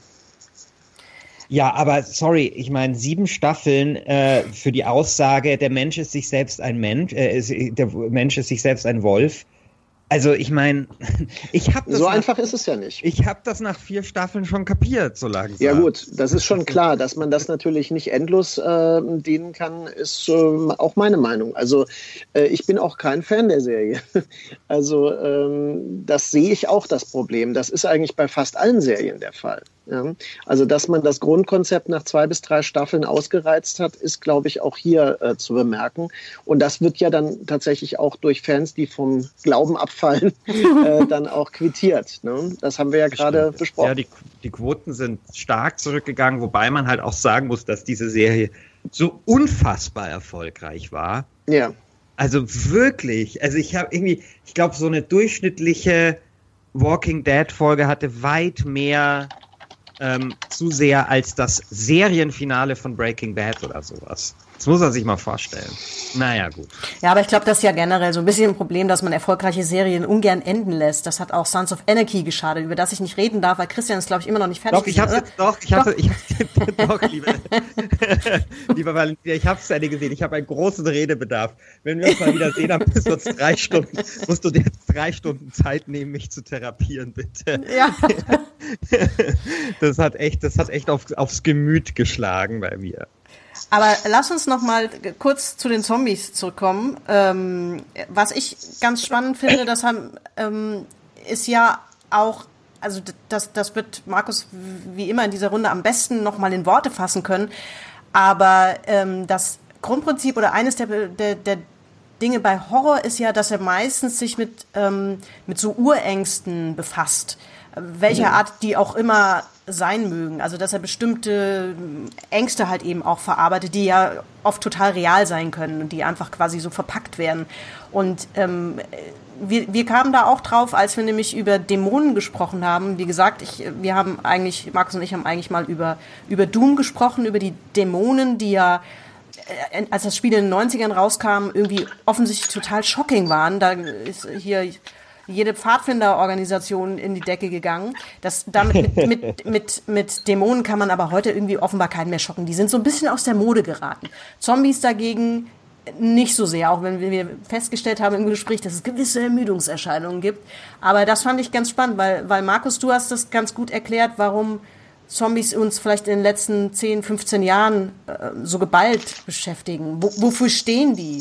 Ja, aber sorry, ich meine, sieben Staffeln äh, für die Aussage, der Mensch ist sich selbst ein Mensch, äh, ist, der Mensch ist sich selbst ein Wolf. Also ich meine, ich habe das so nach, einfach ist es ja nicht. Ich habe das nach vier Staffeln schon kapiert, so langsam. Ja gut, das ist schon klar, dass man das natürlich nicht endlos äh, dienen kann, ist äh, auch meine Meinung. Also äh, ich bin auch kein Fan der Serie. Also ähm, das sehe ich auch, das Problem. Das ist eigentlich bei fast allen Serien der Fall. Ja? Also dass man das Grundkonzept nach zwei bis drei Staffeln ausgereizt hat, ist, glaube ich, auch hier äh, zu bemerken. Und das wird ja dann tatsächlich auch durch Fans, die vom Glauben abfallen, Fallen, äh, dann auch quittiert. Ne? Das haben wir ja gerade besprochen. Ja, die, die Quoten sind stark zurückgegangen, wobei man halt auch sagen muss, dass diese Serie so unfassbar erfolgreich war. Ja. Also wirklich, also ich habe irgendwie, ich glaube, so eine durchschnittliche Walking Dead Folge hatte weit mehr ähm, Zuseher als das Serienfinale von Breaking Bad oder sowas. Das muss man sich mal vorstellen. Naja, gut. Ja, aber ich glaube, das ist ja generell so ein bisschen ein Problem, dass man erfolgreiche Serien ungern enden lässt. Das hat auch Sons of Anarchy geschadet, über das ich nicht reden darf, weil Christian ist, glaube ich, immer noch nicht fertig. Doch, ich hab's jetzt, doch, ich hab's, ich hab's, doch, liebe, lieber Valentina, ich hab's ja gesehen. Ich habe einen großen Redebedarf. Wenn wir uns mal wieder sehen, dann musst du uns drei Stunden, musst du dir jetzt drei Stunden Zeit nehmen, mich zu therapieren, bitte. Ja. Das hat echt, das hat echt auf, aufs Gemüt geschlagen bei mir. Aber lass uns noch mal kurz zu den Zombies zurückkommen. Ähm, was ich ganz spannend finde, das haben, ähm, ist ja auch, also das, das wird Markus wie immer in dieser Runde am besten noch mal in Worte fassen können. Aber ähm, das Grundprinzip oder eines der, der, der Dinge bei Horror ist ja, dass er meistens sich mit, ähm, mit so Urängsten befasst. Welcher Art die auch immer sein mögen. Also dass er bestimmte Ängste halt eben auch verarbeitet, die ja oft total real sein können und die einfach quasi so verpackt werden. Und ähm, wir, wir kamen da auch drauf, als wir nämlich über Dämonen gesprochen haben. Wie gesagt, ich, wir haben eigentlich, Markus und ich haben eigentlich mal über, über Doom gesprochen, über die Dämonen, die ja, als das Spiel in den neunzigern rauskam, irgendwie offensichtlich total shocking waren. Da ist hier jede Pfadfinderorganisation in die Decke gegangen. Das, damit mit, mit, mit, mit Dämonen kann man aber heute irgendwie offenbar keinen mehr schocken. Die sind so ein bisschen aus der Mode geraten. Zombies dagegen nicht so sehr, auch wenn wir festgestellt haben im Gespräch, dass es gewisse Ermüdungserscheinungen gibt. Aber das fand ich ganz spannend, weil, weil Markus, du hast das ganz gut erklärt, warum Zombies uns vielleicht in den letzten zehn, fünfzehn Jahren äh, so geballt beschäftigen. Wo, wofür stehen die?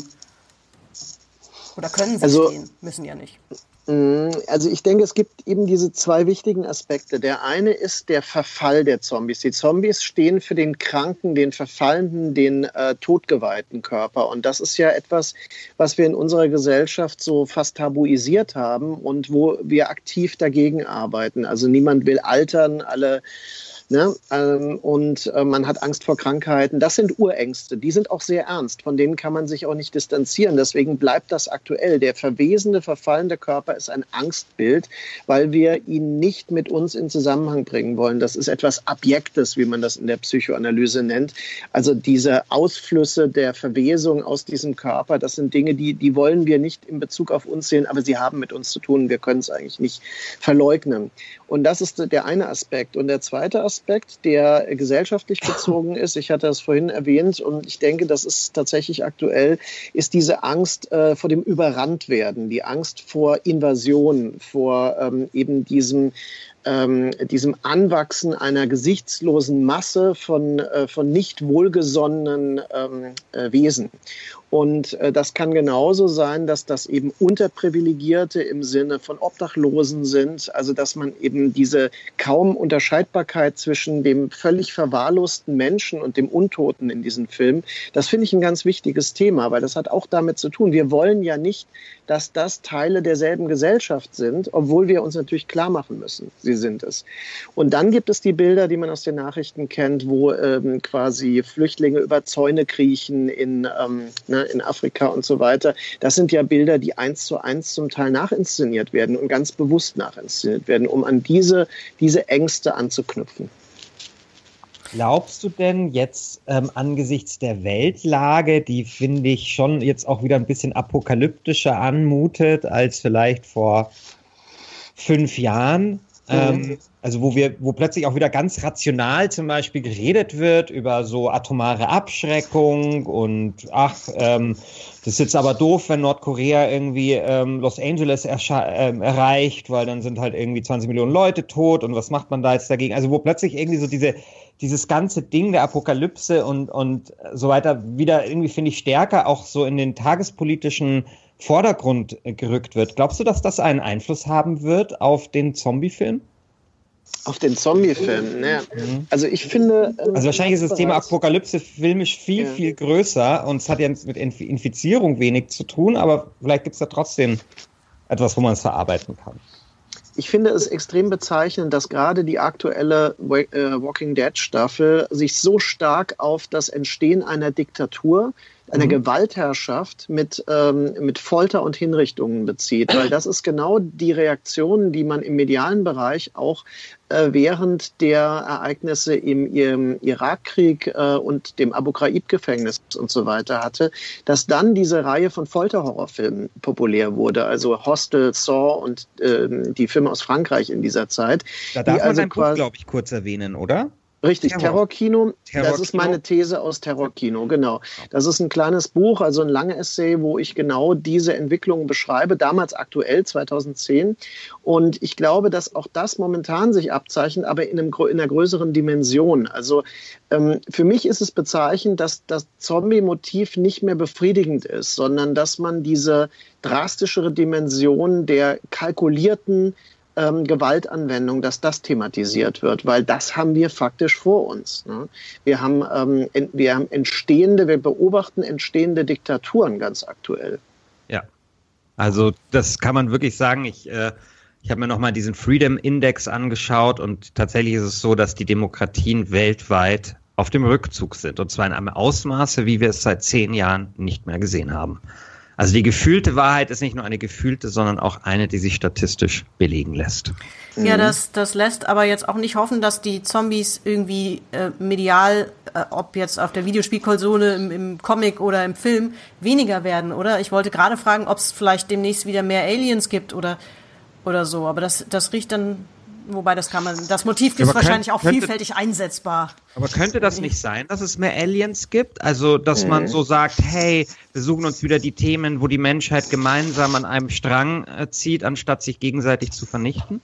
Oder können sie also, stehen? Müssen ja nicht. Also ich denke, es gibt eben diese zwei wichtigen Aspekte. Der eine ist der Verfall der Zombies. Die Zombies stehen für den kranken, den verfallenden, den äh, totgeweihten Körper. Und das ist ja etwas, was wir in unserer Gesellschaft so fast tabuisiert haben und wo wir aktiv dagegen arbeiten. Also niemand will altern, alle Ne? Ähm, und äh, man hat Angst vor Krankheiten. Das sind Urängste. Die sind auch sehr ernst. Von denen kann man sich auch nicht distanzieren. Deswegen bleibt das aktuell. Der verwesende, verfallende Körper ist ein Angstbild, weil wir ihn nicht mit uns in Zusammenhang bringen wollen. Das ist etwas Abjektes, wie man das in der Psychoanalyse nennt. Also diese Ausflüsse der Verwesung aus diesem Körper, das sind Dinge, die, die wollen wir nicht in Bezug auf uns sehen, aber sie haben mit uns zu tun. Wir können es eigentlich nicht verleugnen. Und das ist der eine Aspekt. Und der zweite Aspekt, der gesellschaftlich bezogen ist, ich hatte das vorhin erwähnt und ich denke, das ist tatsächlich aktuell, ist diese Angst äh, vor dem Überranntwerden, die Angst vor Invasion, vor ähm, eben diesem ähm, diesem Anwachsen einer gesichtslosen Masse von, äh, von nicht wohlgesonnenen ähm, äh, Wesen. Und äh, das kann genauso sein, dass das eben Unterprivilegierte im Sinne von Obdachlosen sind, also dass man eben diese kaum Unterscheidbarkeit zwischen dem völlig verwahrlosten Menschen und dem Untoten in diesem Film, das finde ich ein ganz wichtiges Thema, weil das hat auch damit zu tun. Wir wollen ja nicht, dass das Teile derselben Gesellschaft sind, obwohl wir uns natürlich klar machen müssen, sie sind es. Und dann gibt es die Bilder, die man aus den Nachrichten kennt, wo ähm, quasi Flüchtlinge über Zäune kriechen in ähm, in Afrika und so weiter. Das sind ja Bilder, die eins zu eins zum Teil nachinszeniert werden und ganz bewusst nachinszeniert werden, um an diese, diese Ängste anzuknüpfen. Glaubst du denn jetzt ähm, angesichts der Weltlage, die finde ich schon jetzt auch wieder ein bisschen apokalyptischer anmutet als vielleicht vor fünf Jahren, Ähm, also wo wir, wo plötzlich auch wieder ganz rational zum Beispiel geredet wird über so atomare Abschreckung und ach, ähm, das ist jetzt aber doof, wenn Nordkorea irgendwie ähm, Los Angeles erscha- ähm, erreicht, weil dann sind halt irgendwie zwanzig Millionen Leute tot und was macht man da jetzt dagegen? Also wo plötzlich irgendwie so diese dieses ganze Ding der Apokalypse und und so weiter wieder irgendwie, finde ich, stärker auch so in den tagespolitischen Vordergrund gerückt wird. Glaubst du, dass das einen Einfluss haben wird auf den Zombie-Film? Auf den Zombie-Film, ne? Mhm. Also ich finde... Ähm, also wahrscheinlich ist das Thema Apokalypse filmisch viel, ja. viel größer und es hat ja mit Infizierung wenig zu tun, aber vielleicht gibt es da trotzdem etwas, wo man es verarbeiten kann. Ich finde es extrem bezeichnend, dass gerade die aktuelle Walking Dead Staffel sich so stark auf das Entstehen einer Diktatur, einer mhm. Gewaltherrschaft mit, ähm, mit Folter und Hinrichtungen bezieht. Weil das ist genau die Reaktion, die man im medialen Bereich auch äh, während der Ereignisse im, im Irakkrieg äh, und dem Abu Ghraib-Gefängnis und so weiter hatte, dass dann diese Reihe von Folterhorrorfilmen populär wurde. Also Hostel, Saw und äh, die Filme aus Frankreich in dieser Zeit. Da darf man also ein Buch, glaube ich, kurz erwähnen, oder? Richtig, Terror. Terrorkino, Terror das ist meine These aus Terrorkino, genau. Das ist ein kleines Buch, also ein langes Essay, wo ich genau diese Entwicklungen beschreibe, damals aktuell, zweitausendzehn. Und ich glaube, dass auch das momentan sich abzeichnet, aber in, einem, in einer größeren Dimension. Also ähm, für mich ist es bezeichnend, dass das Zombie-Motiv nicht mehr befriedigend ist, sondern dass man diese drastischere Dimension der kalkulierten Ähm, Gewaltanwendung, dass das thematisiert wird, weil das haben wir faktisch vor uns. Ne? Wir haben, ähm, en- wir haben entstehende, wir beobachten entstehende Diktaturen ganz aktuell. Ja, also das kann man wirklich sagen. Ich, äh, ich habe mir nochmal diesen Freedom Index angeschaut und tatsächlich ist es so, dass die Demokratien weltweit auf dem Rückzug sind und zwar in einem Ausmaße, wie wir es seit zehn Jahren nicht mehr gesehen haben. Also die gefühlte Wahrheit ist nicht nur eine gefühlte, sondern auch eine, die sich statistisch belegen lässt. Ja, das, das lässt aber jetzt auch nicht hoffen, dass die Zombies irgendwie äh, medial, äh, ob jetzt auf der Videospielkonsole, im, im Comic oder im Film, weniger werden, oder? Ich wollte gerade fragen, ob es vielleicht demnächst wieder mehr Aliens gibt oder, oder so. Aber das, das riecht dann... Wobei, das kann man, das Motiv ist wahrscheinlich auch könnte, vielfältig einsetzbar. Aber könnte das nicht sein, dass es mehr Aliens gibt? Also, dass mhm. man so sagt, hey, wir suchen uns wieder die Themen, wo die Menschheit gemeinsam an einem Strang äh, zieht, anstatt sich gegenseitig zu vernichten?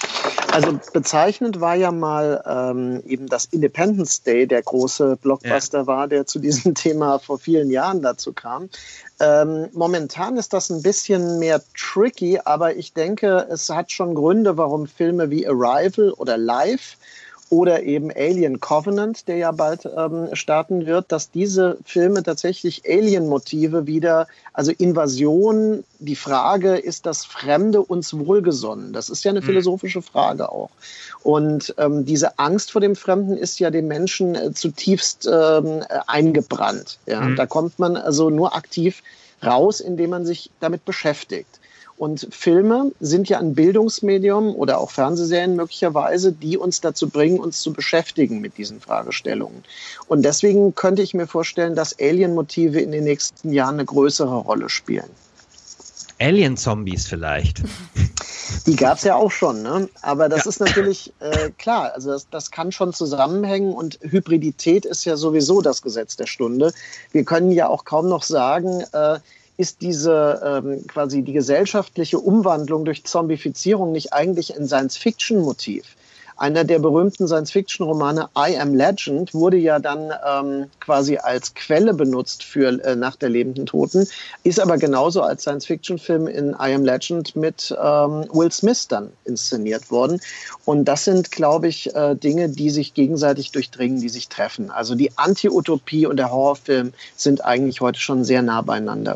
Also bezeichnend war ja mal ähm, eben das Independence Day, der große Blockbuster ja. war, der zu diesem Thema vor vielen Jahren dazu kam. Ähm, momentan ist das ein bisschen mehr tricky, aber ich denke, es hat schon Gründe, warum Filme wie Arrival oder Life oder eben Alien Covenant, der ja bald ähm, starten wird, dass diese Filme tatsächlich Alien-Motive wieder, also Invasion, die Frage, ist das Fremde uns wohlgesonnen? Das ist ja eine philosophische Frage auch. Und ähm, diese Angst vor dem Fremden ist ja dem Menschen äh, zutiefst ähm, eingebrannt. Ja? Mhm. Da kommt man also nur aktiv raus, indem man sich damit beschäftigt. Und Filme sind ja ein Bildungsmedium oder auch Fernsehserien möglicherweise, die uns dazu bringen, uns zu beschäftigen mit diesen Fragestellungen. Und deswegen könnte ich mir vorstellen, dass Alien-Motive in den nächsten Jahren eine größere Rolle spielen. Alien-Zombies vielleicht. Die gab es ja auch schon, ne? Aber das ja. ist natürlich äh, klar, also das, das kann schon zusammenhängen und Hybridität ist ja sowieso das Gesetz der Stunde. Wir können ja auch kaum noch sagen, äh, ist diese ähm, quasi die gesellschaftliche Umwandlung durch Zombifizierung nicht eigentlich ein Science-Fiction-Motiv? Einer der berühmten Science-Fiction-Romane I Am Legend wurde ja dann ähm, quasi als Quelle benutzt für äh, Nacht der lebenden Toten, ist aber genauso als Science-Fiction-Film in I Am Legend mit ähm, Will Smith dann inszeniert worden. Und das sind, glaube ich, äh, Dinge, die sich gegenseitig durchdringen, die sich treffen. Also die Anti-Utopie und der Horrorfilm sind eigentlich heute schon sehr nah beieinander.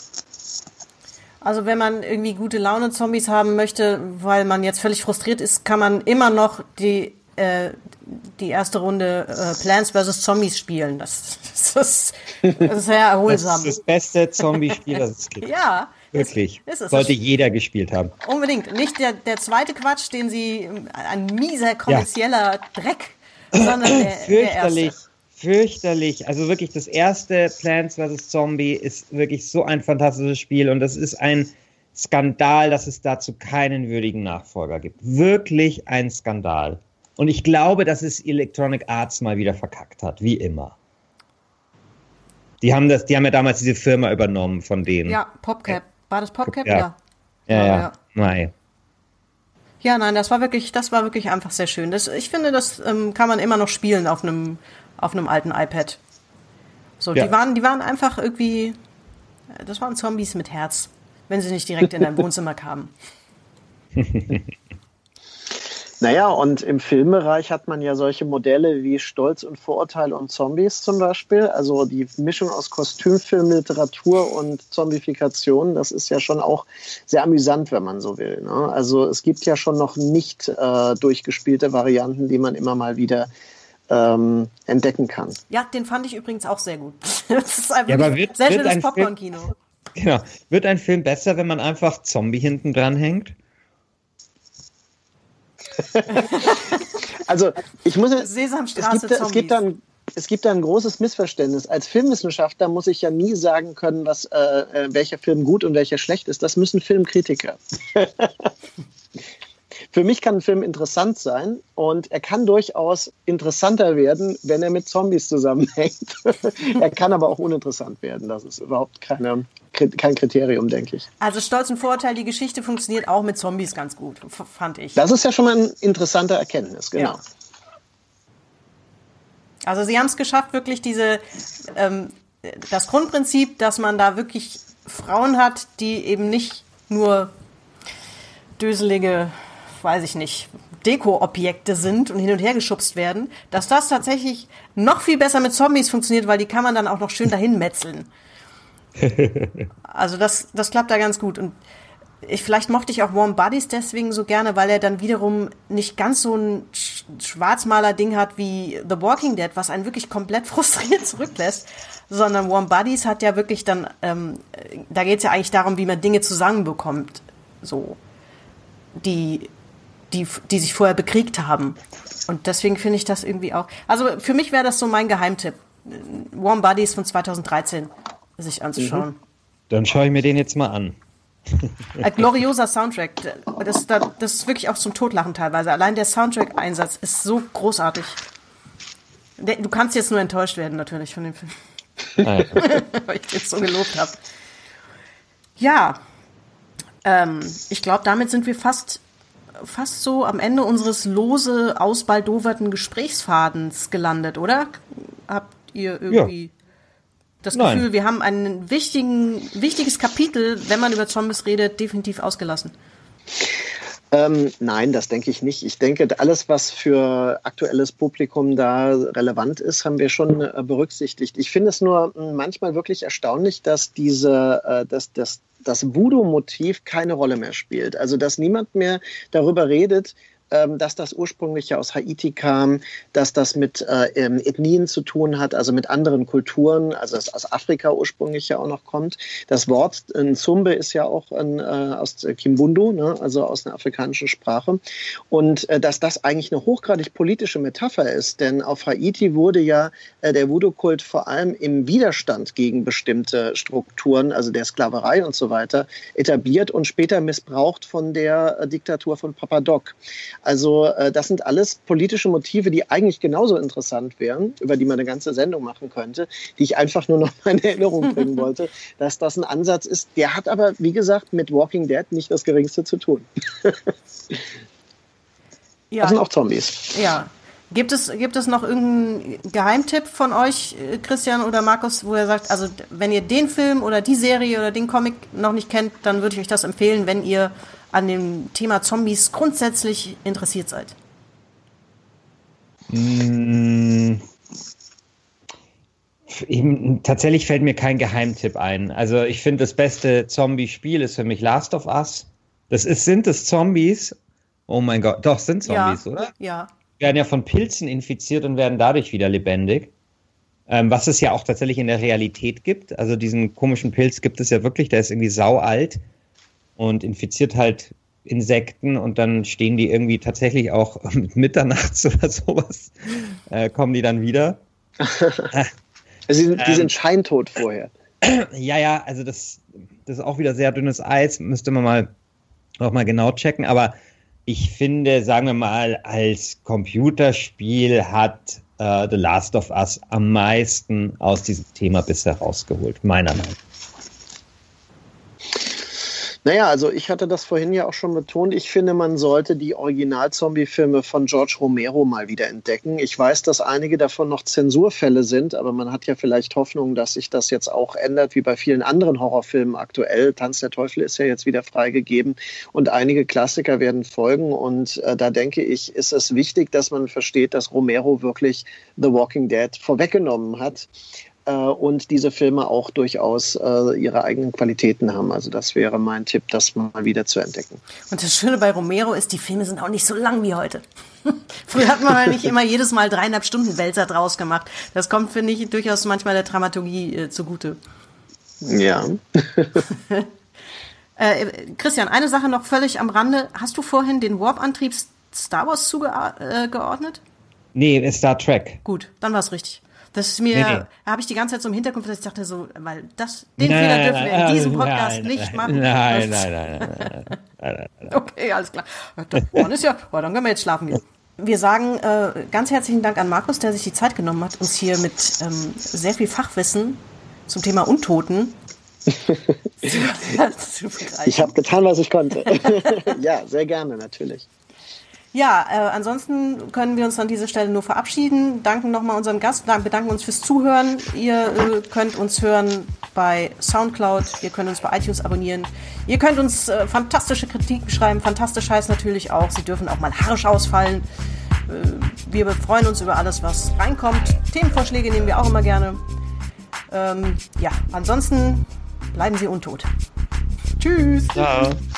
Also wenn man irgendwie gute Laune-Zombies haben möchte, weil man jetzt völlig frustriert ist, kann man immer noch die, äh, die erste Runde äh, Plants versus. Zombies spielen. Das, das, ist, das ist sehr erholsam. Das ist das beste Zombie-Spiel, das es gibt. Ja. Wirklich. Ist es. Sollte jeder gespielt haben. Unbedingt. Nicht der, der zweite Quatsch, den sie, ein mieser kommerzieller ja. Dreck, sondern der, Fürchterlich. der erste. Fürchterlich, also wirklich das erste Plants versus. Zombie ist wirklich so ein fantastisches Spiel und das ist ein Skandal, dass es dazu keinen würdigen Nachfolger gibt. Wirklich ein Skandal. Und ich glaube, dass es Electronic Arts mal wieder verkackt hat, wie immer. Die haben das, die haben ja damals diese Firma übernommen von denen. Ja, PopCap. War das PopCap? Ja. Ja. Ja, ja. ja. ja. Nein. Ja, nein, das war wirklich, das war wirklich einfach sehr schön. Das, ich finde, das ähm, kann man immer noch spielen auf einem auf einem alten iPad. So, ja. die waren, die waren einfach irgendwie, das waren Zombies mit Herz, wenn sie nicht direkt in dein Wohnzimmer kamen. Naja, und im Filmbereich hat man ja solche Modelle wie Stolz und Vorurteil und Zombies zum Beispiel. Also die Mischung aus Kostümfilm, Literatur und Zombifikation, das ist ja schon auch sehr amüsant, wenn man so will. Ne? Also es gibt ja schon noch nicht äh, durchgespielte Varianten, die man immer mal wieder Ähm, entdecken kann. Ja, den fand ich übrigens auch sehr gut. Das ist einfach ja, aber wird, sehr wird schönes ein Popcorn-Kino. Film, genau. Wird ein Film besser, wenn man einfach Zombie hinten dran hängt? Also, ich muss jetzt, Sesamstraße, es gibt, es gibt da ein, es gibt da ein großes Missverständnis. Als Filmwissenschaftler muss ich ja nie sagen können, was, äh, welcher Film gut und welcher schlecht ist. Das müssen Filmkritiker. Für mich kann ein Film interessant sein und er kann durchaus interessanter werden, wenn er mit Zombies zusammenhängt. Er kann aber auch uninteressant werden. Das ist überhaupt keine, kein Kriterium, denke ich. Also Stolz und Vorurteil, die Geschichte funktioniert auch mit Zombies ganz gut, fand ich. Das ist ja schon mal eine interessante Erkenntnis, genau. Ja. Also sie haben es geschafft, wirklich diese, ähm, das Grundprinzip, dass man da wirklich Frauen hat, die eben nicht nur döselige, weiß ich nicht, Deko-Objekte sind und hin und her geschubst werden, dass das tatsächlich noch viel besser mit Zombies funktioniert, weil die kann man dann auch noch schön dahin metzeln. Also das, das klappt da ganz gut. Und ich, vielleicht mochte ich auch Warm Bodies deswegen so gerne, weil er dann wiederum nicht ganz so ein Schwarzmaler-Ding hat wie The Walking Dead, was einen wirklich komplett frustriert zurücklässt, sondern Warm Bodies hat ja wirklich dann, ähm, da geht es ja eigentlich darum, wie man Dinge zusammenbekommt, so, die Die, die sich vorher bekriegt haben. Und deswegen finde ich das irgendwie auch... Also für mich wäre das so mein Geheimtipp. Warm Bodies von zweitausenddreizehn sich anzuschauen. Mhm. Dann schaue ich mir den jetzt mal an. Ein glorioser Soundtrack. Das, das, das ist wirklich auch zum Totlachen teilweise. Allein der Soundtrack-Einsatz ist so großartig. Du kannst jetzt nur enttäuscht werden natürlich von dem Film. Weil ich den jetzt so gelobt habe. Ja. Ähm, ich glaube, damit sind wir fast... fast so am Ende unseres lose ausbaldoverten Gesprächsfadens gelandet, oder? Habt ihr irgendwie ja. das Gefühl, Nein. wir haben ein wichtigen, wichtiges Kapitel, wenn man über Zombies redet, definitiv ausgelassen? Ähm, nein, das denke ich nicht. Ich denke, alles, was für aktuelles Publikum da relevant ist, haben wir schon äh, berücksichtigt. Ich finde es nur mh, manchmal wirklich erstaunlich, dass diese, äh, dass, dass das Voodoo-Motiv keine Rolle mehr spielt. Also, dass niemand mehr darüber redet, dass das ursprünglich ja aus Haiti kam, dass das mit äh, Ethnien zu tun hat, also mit anderen Kulturen, also das aus Afrika ursprünglich ja auch noch kommt. Das Wort Nzumbe ist ja auch ein, äh, aus Kimbundu, ne, also aus einer afrikanischen Sprache. Und äh, dass das eigentlich eine hochgradig politische Metapher ist, denn auf Haiti wurde ja äh, der Voodoo-Kult vor allem im Widerstand gegen bestimmte Strukturen, also der Sklaverei und so weiter, etabliert und später missbraucht von der äh, Diktatur von Papa Doc. Also äh, das sind alles politische Motive, die eigentlich genauso interessant wären, über die man eine ganze Sendung machen könnte, die ich einfach nur noch mal in Erinnerung bringen wollte, dass das ein Ansatz ist. Der hat aber, wie gesagt, mit Walking Dead nicht das Geringste zu tun. Ja. Das sind auch Zombies. Ja. Gibt es, gibt es noch irgendeinen Geheimtipp von euch, Christian oder Markus, wo ihr sagt, also wenn ihr den Film oder die Serie oder den Comic noch nicht kennt, dann würde ich euch das empfehlen, wenn ihr an dem Thema Zombies grundsätzlich interessiert seid? Mmh. Eben, tatsächlich fällt mir kein Geheimtipp ein. Also ich finde, das beste Zombie-Spiel ist für mich Last of Us. Das ist, sind es Zombies? Oh mein Gott, doch, sind Zombies, ja, oder? Ja. Die werden ja von Pilzen infiziert und werden dadurch wieder lebendig. Ähm, was es ja auch tatsächlich in der Realität gibt. Also diesen komischen Pilz gibt es ja wirklich, der ist irgendwie saualt und infiziert halt Insekten und dann stehen die irgendwie tatsächlich auch mit mitternachts oder sowas, äh, kommen die dann wieder. Also die, sind, die ähm, sind scheintot vorher. Ja, ja, also das, das ist auch wieder sehr dünnes Eis, müsste man mal auch mal genau checken, aber ich finde, sagen wir mal, als Computerspiel hat äh, The Last of Us am meisten aus diesem Thema bisher rausgeholt, meiner Meinung nach. Naja, also ich hatte das vorhin ja auch schon betont. Ich finde, man sollte die Original-Zombie-Filme von George Romero mal wieder entdecken. Ich weiß, dass einige davon noch Zensurfälle sind, aber man hat ja vielleicht Hoffnung, dass sich das jetzt auch ändert, wie bei vielen anderen Horrorfilmen aktuell. Tanz der Teufel ist ja jetzt wieder freigegeben und einige Klassiker werden folgen. Und äh, da denke ich, ist es wichtig, dass man versteht, dass Romero wirklich The Walking Dead vorweggenommen hat. Und diese Filme auch durchaus äh, ihre eigenen Qualitäten haben. Also das wäre mein Tipp, das mal wieder zu entdecken. Und das Schöne bei Romero ist, die Filme sind auch nicht so lang wie heute. Früher hat man ja nicht immer jedes Mal dreieinhalb Stunden Wälzer draus gemacht. Das kommt, finde ich, durchaus manchmal der Dramaturgie äh, zugute. Ja. äh, Christian, eine Sache noch völlig am Rande. Hast du vorhin den Warp-Antrieb Star Wars zugeordnet? Nee, Star Trek. Gut, dann war es richtig. Das ist mir, nee, nee. habe ich die ganze Zeit so im Hintergrund, dass ich dachte so, weil das, den nein, Fehler nein, dürfen wir in diesem Podcast nein, nicht nein, machen. Nein, nein, nein, nein, nein, nein, nein. Okay, alles klar. Dann ist ja, oh, dann können wir jetzt schlafen gehen. Wir sagen äh, ganz herzlichen Dank an Markus, der sich die Zeit genommen hat, uns hier mit ähm, sehr viel Fachwissen zum Thema Untoten zu Ich habe getan, was ich konnte. Ja, sehr gerne, natürlich. Ja, äh, ansonsten können wir uns an dieser Stelle nur verabschieden. Danken nochmal unserem Gast, bedanken uns fürs Zuhören. Ihr äh, könnt uns hören bei Soundcloud, ihr könnt uns bei iTunes abonnieren. Ihr könnt uns äh, fantastische Kritiken schreiben. Fantastisch heißt natürlich auch, sie dürfen auch mal harsch ausfallen. Äh, wir freuen uns über alles, was reinkommt. Themenvorschläge nehmen wir auch immer gerne. Ähm, ja, ansonsten bleiben Sie untot. Tschüss. Ciao.